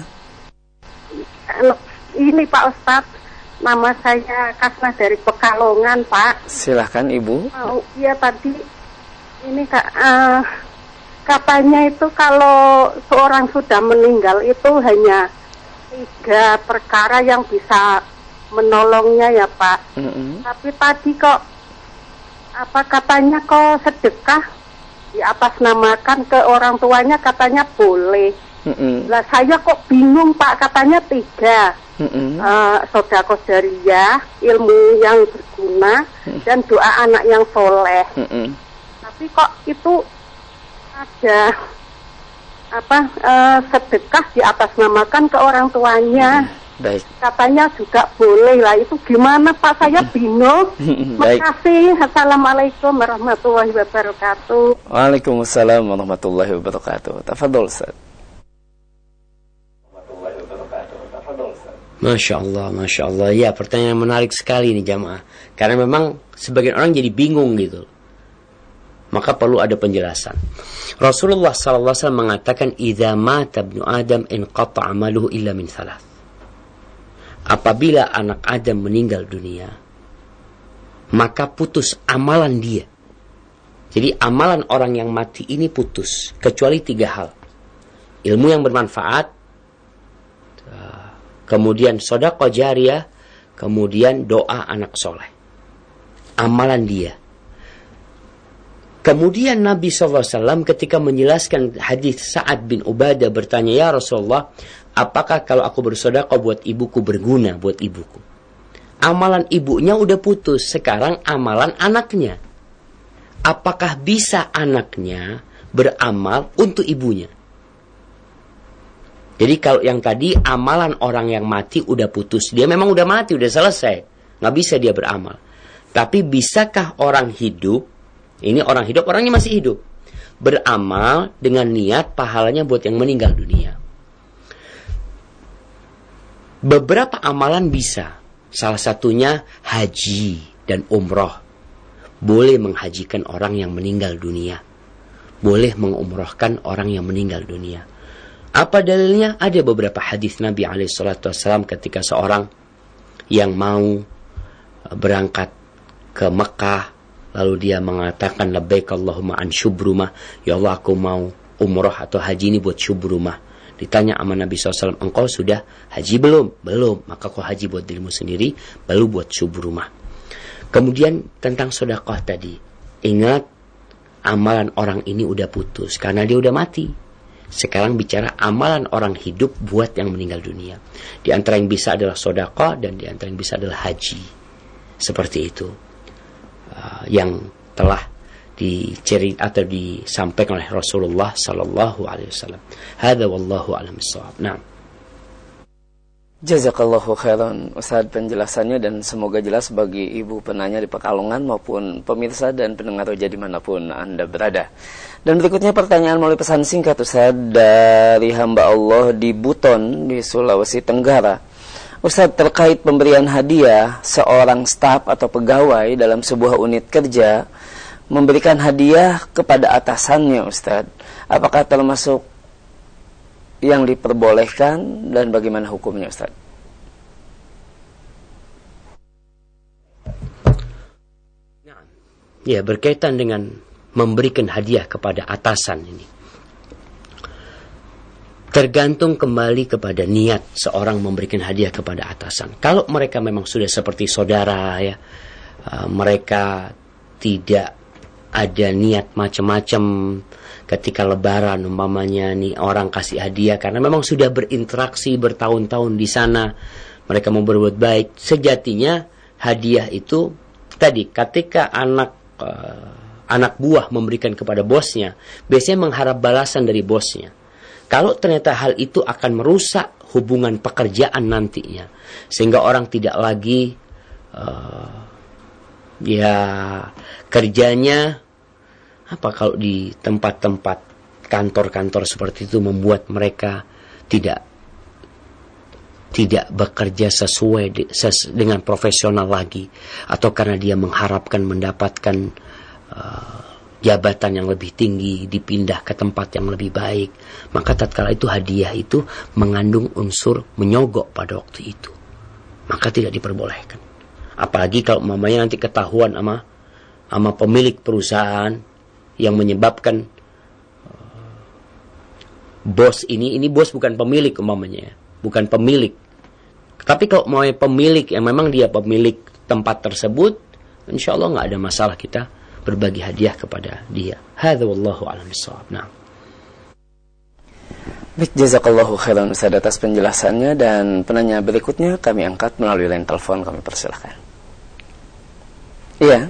Ini Pak Ustadz, nama saya Kasnah dari Pekalongan, Pak. Silahkan Ibu. Oh, iya tadi ini Kak, uh, katanya itu kalau seorang sudah meninggal itu hanya tiga perkara yang bisa menolongnya ya Pak. Mm-hmm. Tapi tadi kok apa katanya kok sedekah diatasnamakan ke orang tuanya katanya boleh. Mm-hmm. Lah saya kok bingung Pak, katanya tiga. Mm-hmm. uh, Sodaqah jariyah, ilmu yang berguna, mm-hmm. dan doa anak yang soleh. Mm-hmm. Tapi kok itu ada apa uh, sedekah diatasnamakan ke orang tuanya. Hmm, baik. Katanya juga boleh lah. Itu gimana Pak? Saya bingung. Terima kasih. Assalamualaikum warahmatullahi wabarakatuh. Waalaikumsalam warahmatullahi wabarakatuh. Tafadhol Ustaz. Masya Allah, Masya Allah. Ya, pertanyaan menarik sekali nih jamaah. Karena memang sebagian orang jadi bingung gitu. maka perlu ada penjelasan. Rasulullah sallallahu alaihi wasallam mengatakan, "Idza mata ibnu Adam inqata 'amaluhu illa min thalath." Apabila anak Adam meninggal dunia, maka putus amalan dia. Jadi amalan orang yang mati ini putus, kecuali tiga hal. Ilmu yang bermanfaat, kemudian sedekah jariyah, kemudian doa anak soleh. Amalan dia. Kemudian Nabi shallallahu alaihi wasallam ketika menjelaskan hadis Sa'ad bin Ubadah bertanya, "Ya Rasulullah, apakah kalau aku bersedekah buat ibuku berguna buat ibuku?" Amalan ibunya udah putus, sekarang amalan anaknya. Apakah bisa anaknya beramal untuk ibunya? Jadi kalau yang tadi amalan orang yang mati udah putus, dia memang udah mati, udah selesai, nggak bisa dia beramal. Tapi bisakah orang hidup, ini orang hidup, orangnya masih hidup, beramal dengan niat pahalanya buat yang meninggal dunia? Beberapa amalan bisa, salah satunya haji dan umroh. Boleh menghajikan orang yang meninggal dunia, boleh mengumrohkan orang yang meninggal dunia. Apa dalilnya? Ada beberapa hadis Nabi alaihi salatu wasallam ketika seorang yang mau berangkat ke Mekah, lalu dia mengatakan, "Labbaik Allahumma an syubrumah." Ya Allah, aku mau umroh atau haji ini buat syubrumah. Ditanya sama Nabi shallallahu alaihi wasallam, "Engkau sudah haji belum?" "Belum." "Maka kau haji buat dirimu sendiri, baru buat syubrumah." Kemudian tentang sedekah tadi, ingat amalan orang ini udah putus karena dia udah mati. Sekarang bicara amalan orang hidup buat yang meninggal dunia. Di antara yang bisa adalah sedekah, dan di antara yang bisa adalah haji. Seperti itu. Uh, yang telah dicerit atau disampaikan oleh Rasulullah sallallahu alaihi wasallam. Hadza wallahu a'lam bissawab. Naam. Jazakallahu khairan Ustaz penjelasannya, dan semoga jelas bagi ibu penanya di Pekalongan maupun pemirsa dan pendengar roja dimanapun Anda berada. Dan berikutnya pertanyaan melalui pesan singkat Ustaz dari hamba Allah di Buton di Sulawesi Tenggara. Ustaz, terkait pemberian hadiah seorang staf atau pegawai dalam sebuah unit kerja memberikan hadiah kepada atasannya, Ustaz, apakah termasuk yang diperbolehkan dan bagaimana hukumnya, Ustaz? Ya, berkaitan dengan memberikan hadiah kepada atasan ini, tergantung kembali kepada niat seorang memberikan hadiah kepada atasan. Kalau mereka memang sudah seperti saudara, ya, uh, mereka tidak ada niat macam-macam ketika lebaran umpamanya nih orang kasih hadiah karena memang sudah berinteraksi bertahun-tahun di sana, mereka mau berbuat baik. Sejatinya hadiah itu tadi ketika anak uh, anak buah memberikan kepada bosnya, biasanya mengharap balasan dari bosnya. Kalau ternyata hal itu akan merusak hubungan pekerjaan nantinya, sehingga orang tidak lagi uh, ya kerjanya apa kalau di tempat-tempat kantor-kantor seperti itu membuat mereka tidak tidak bekerja sesuai de, ses, dengan profesional lagi, atau karena dia mengharapkan mendapatkan uh, jabatan yang lebih tinggi, dipindah ke tempat yang lebih baik, maka tatkala itu hadiah itu mengandung unsur menyogok pada waktu itu, maka tidak diperbolehkan. Apalagi kalau mamanya nanti ketahuan sama sama pemilik perusahaan yang menyebabkan uh, bos ini ini bos bukan pemilik umpamanya, bukan pemilik. Tapi kalau mau pemilik yang memang dia pemilik tempat tersebut, insya Allah nggak ada masalah kita berbagi hadiah kepada dia. Hadza wallahu a'lam bissawab. Nah. Baik, jazakallahu khairan Ustaz atas penjelasannya, dan penanya berikutnya kami angkat melalui line telepon, kami persilakan. Iya.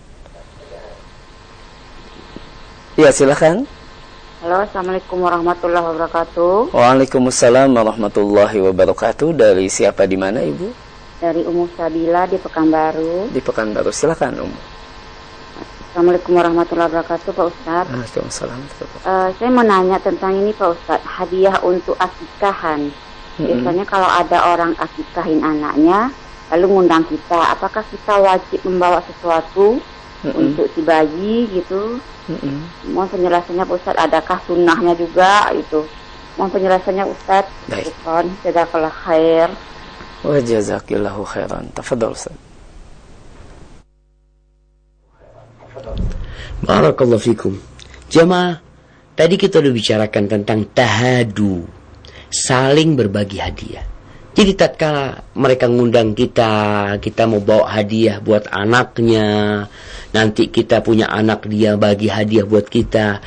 Iya, silakan. Halo, assalamualaikum warahmatullahi wabarakatuh. Waalaikumsalam warahmatullahi wabarakatuh. Dari siapa, di mana Ibu? Dari Ummu Sabila di Pekanbaru. Di Pekanbaru, silakan Ummu. Assalamualaikum warahmatullahi wabarakatuh, Pak Ustaz. Waalaikumsalam. Uh, saya mau nanya tentang ini, Pak Ustaz, hadiah untuk akikahan. Mm-hmm. Biasanya kalau ada orang akikahin anaknya, lalu ngundang kita, apakah kita wajib membawa sesuatu mm-mm. untuk si bayi gitu. Mm-mm. Mohon penjelasannya Pak Ustadz, adakah sunnahnya juga itu? Mohon penjelasannya Ustadz. Baik. Jazakallah khair. Wa jazakillahu khairan. Tafadhal Ustaz. Barakallahu fikum. Jamaah, tadi kita sudah bicarakan tentang tahadu, saling berbagi hadiah. Jadi tatkala mereka ngundang kita, kita mau bawa hadiah buat anaknya, nanti kita punya anak dia bagi hadiah buat kita,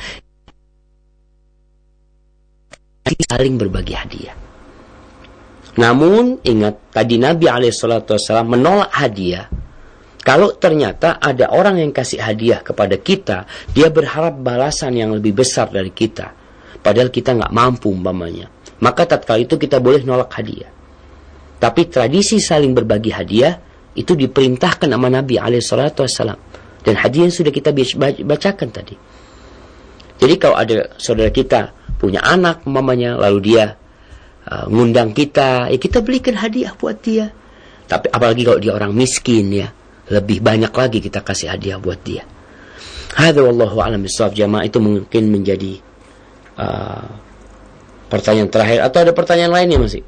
saling berbagi hadiah. Namun ingat, tadi Nabi alaihi salatu wasallam menolak hadiah. Kalau ternyata ada orang yang kasih hadiah kepada kita, dia berharap balasan yang lebih besar dari kita, padahal kita nggak mampu umpamanya, maka tatkala itu kita boleh nolak hadiah. Tapi tradisi saling berbagi hadiah itu diperintahkan sama Nabi alaihi salatu wasallam, dan hadiah yang sudah kita bacakan tadi. Jadi kalau ada saudara kita punya anak umpamanya, lalu dia uh, ngundang kita, ya kita belikan hadiah buat dia. Tapi apalagi kalau dia orang miskin, ya lebih banyak lagi kita kasih hadiah buat dia. Hadza wallahu a'lam bissawab. Jamaah, itu mungkin menjadi uh, pertanyaan terakhir, atau ada pertanyaan lainnya masih?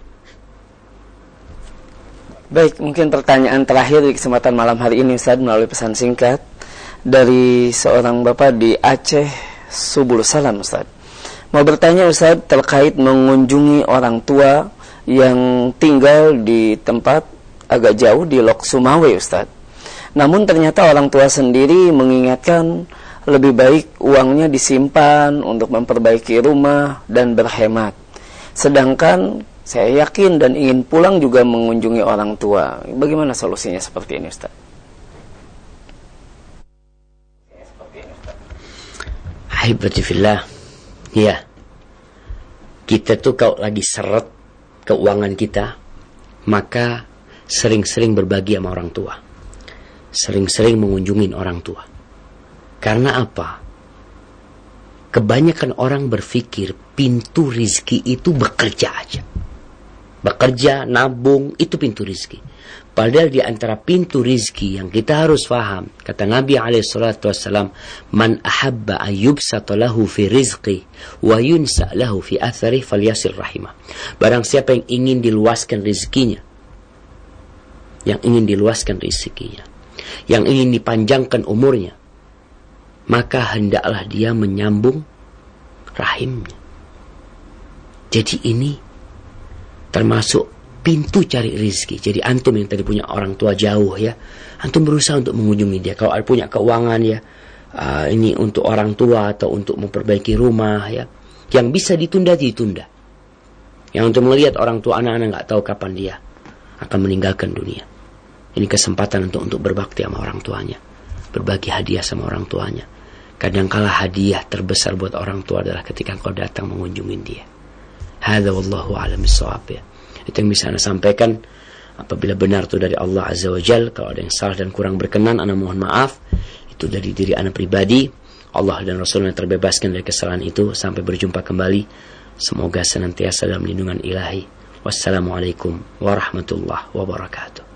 Baik, mungkin pertanyaan terakhir di kesempatan malam hari ini Ustaz, melalui pesan singkat dari seorang bapak di Aceh, Subul Salam Ustaz. Mau bertanya Ustaz terkait mengunjungi orang tua yang tinggal di tempat agak jauh di Lok Sumawe Ustaz. Namun ternyata orang tua sendiri mengingatkan lebih baik uangnya disimpan untuk memperbaiki rumah dan berhemat. Sedangkan saya yakin dan ingin pulang juga mengunjungi orang tua. Bagaimana solusinya seperti ini Ustaz? Ahibati fillah. Ya, kita tuh kalau lagi seret keuangan kita, maka sering-sering berbagi sama orang tua, sering-sering mengunjungi orang tua. Karena apa? Kebanyakan orang berpikir pintu rizki itu bekerja aja, bekerja, nabung, itu pintu rizki. Padahal di antara pintu rizki yang kita harus faham, kata Nabi alaihi salatu wassalam, man ahabba ayyubsata lahu fi rizqi wa yunsa lahu fi athari falyasir rahimah. Barang siapa yang ingin diluaskan rizkinya, yang ingin diluaskan rizkinya, yang ingin dipanjangkan umurnya, maka hendaklah dia menyambung rahimnya. Jadi ini termasuk pintu cari rizki. Jadi antum yang tadi punya orang tua jauh, ya, antum berusaha untuk mengunjungi dia. Kalau ada punya keuangan, ya, uh, ini untuk orang tua atau untuk memperbaiki rumah, ya, yang bisa ditunda ditunda. Yang untuk melihat orang tua anak-anak nggak tahu kapan dia akan meninggalkan dunia. Ini kesempatan untuk untuk berbakti sama orang tuanya, berbagi hadiah sama orang tuanya. Kadangkala hadiah terbesar buat orang tua adalah ketika kau datang mengunjungi dia. Hadza wallahu a'lam bissawab, ya. Itu yang bisa Anda sampaikan. Apabila benar itu dari Allah Azza wa Jalla, kalau ada yang salah dan kurang berkenan, Anda mohon maaf. Itu dari diri Anda pribadi. Allah dan Rasulnya terbebaskan dari kesalahan itu. Sampai berjumpa kembali. Semoga senantiasa dalam lindungan ilahi. Wassalamualaikum warahmatullahi wabarakatuh.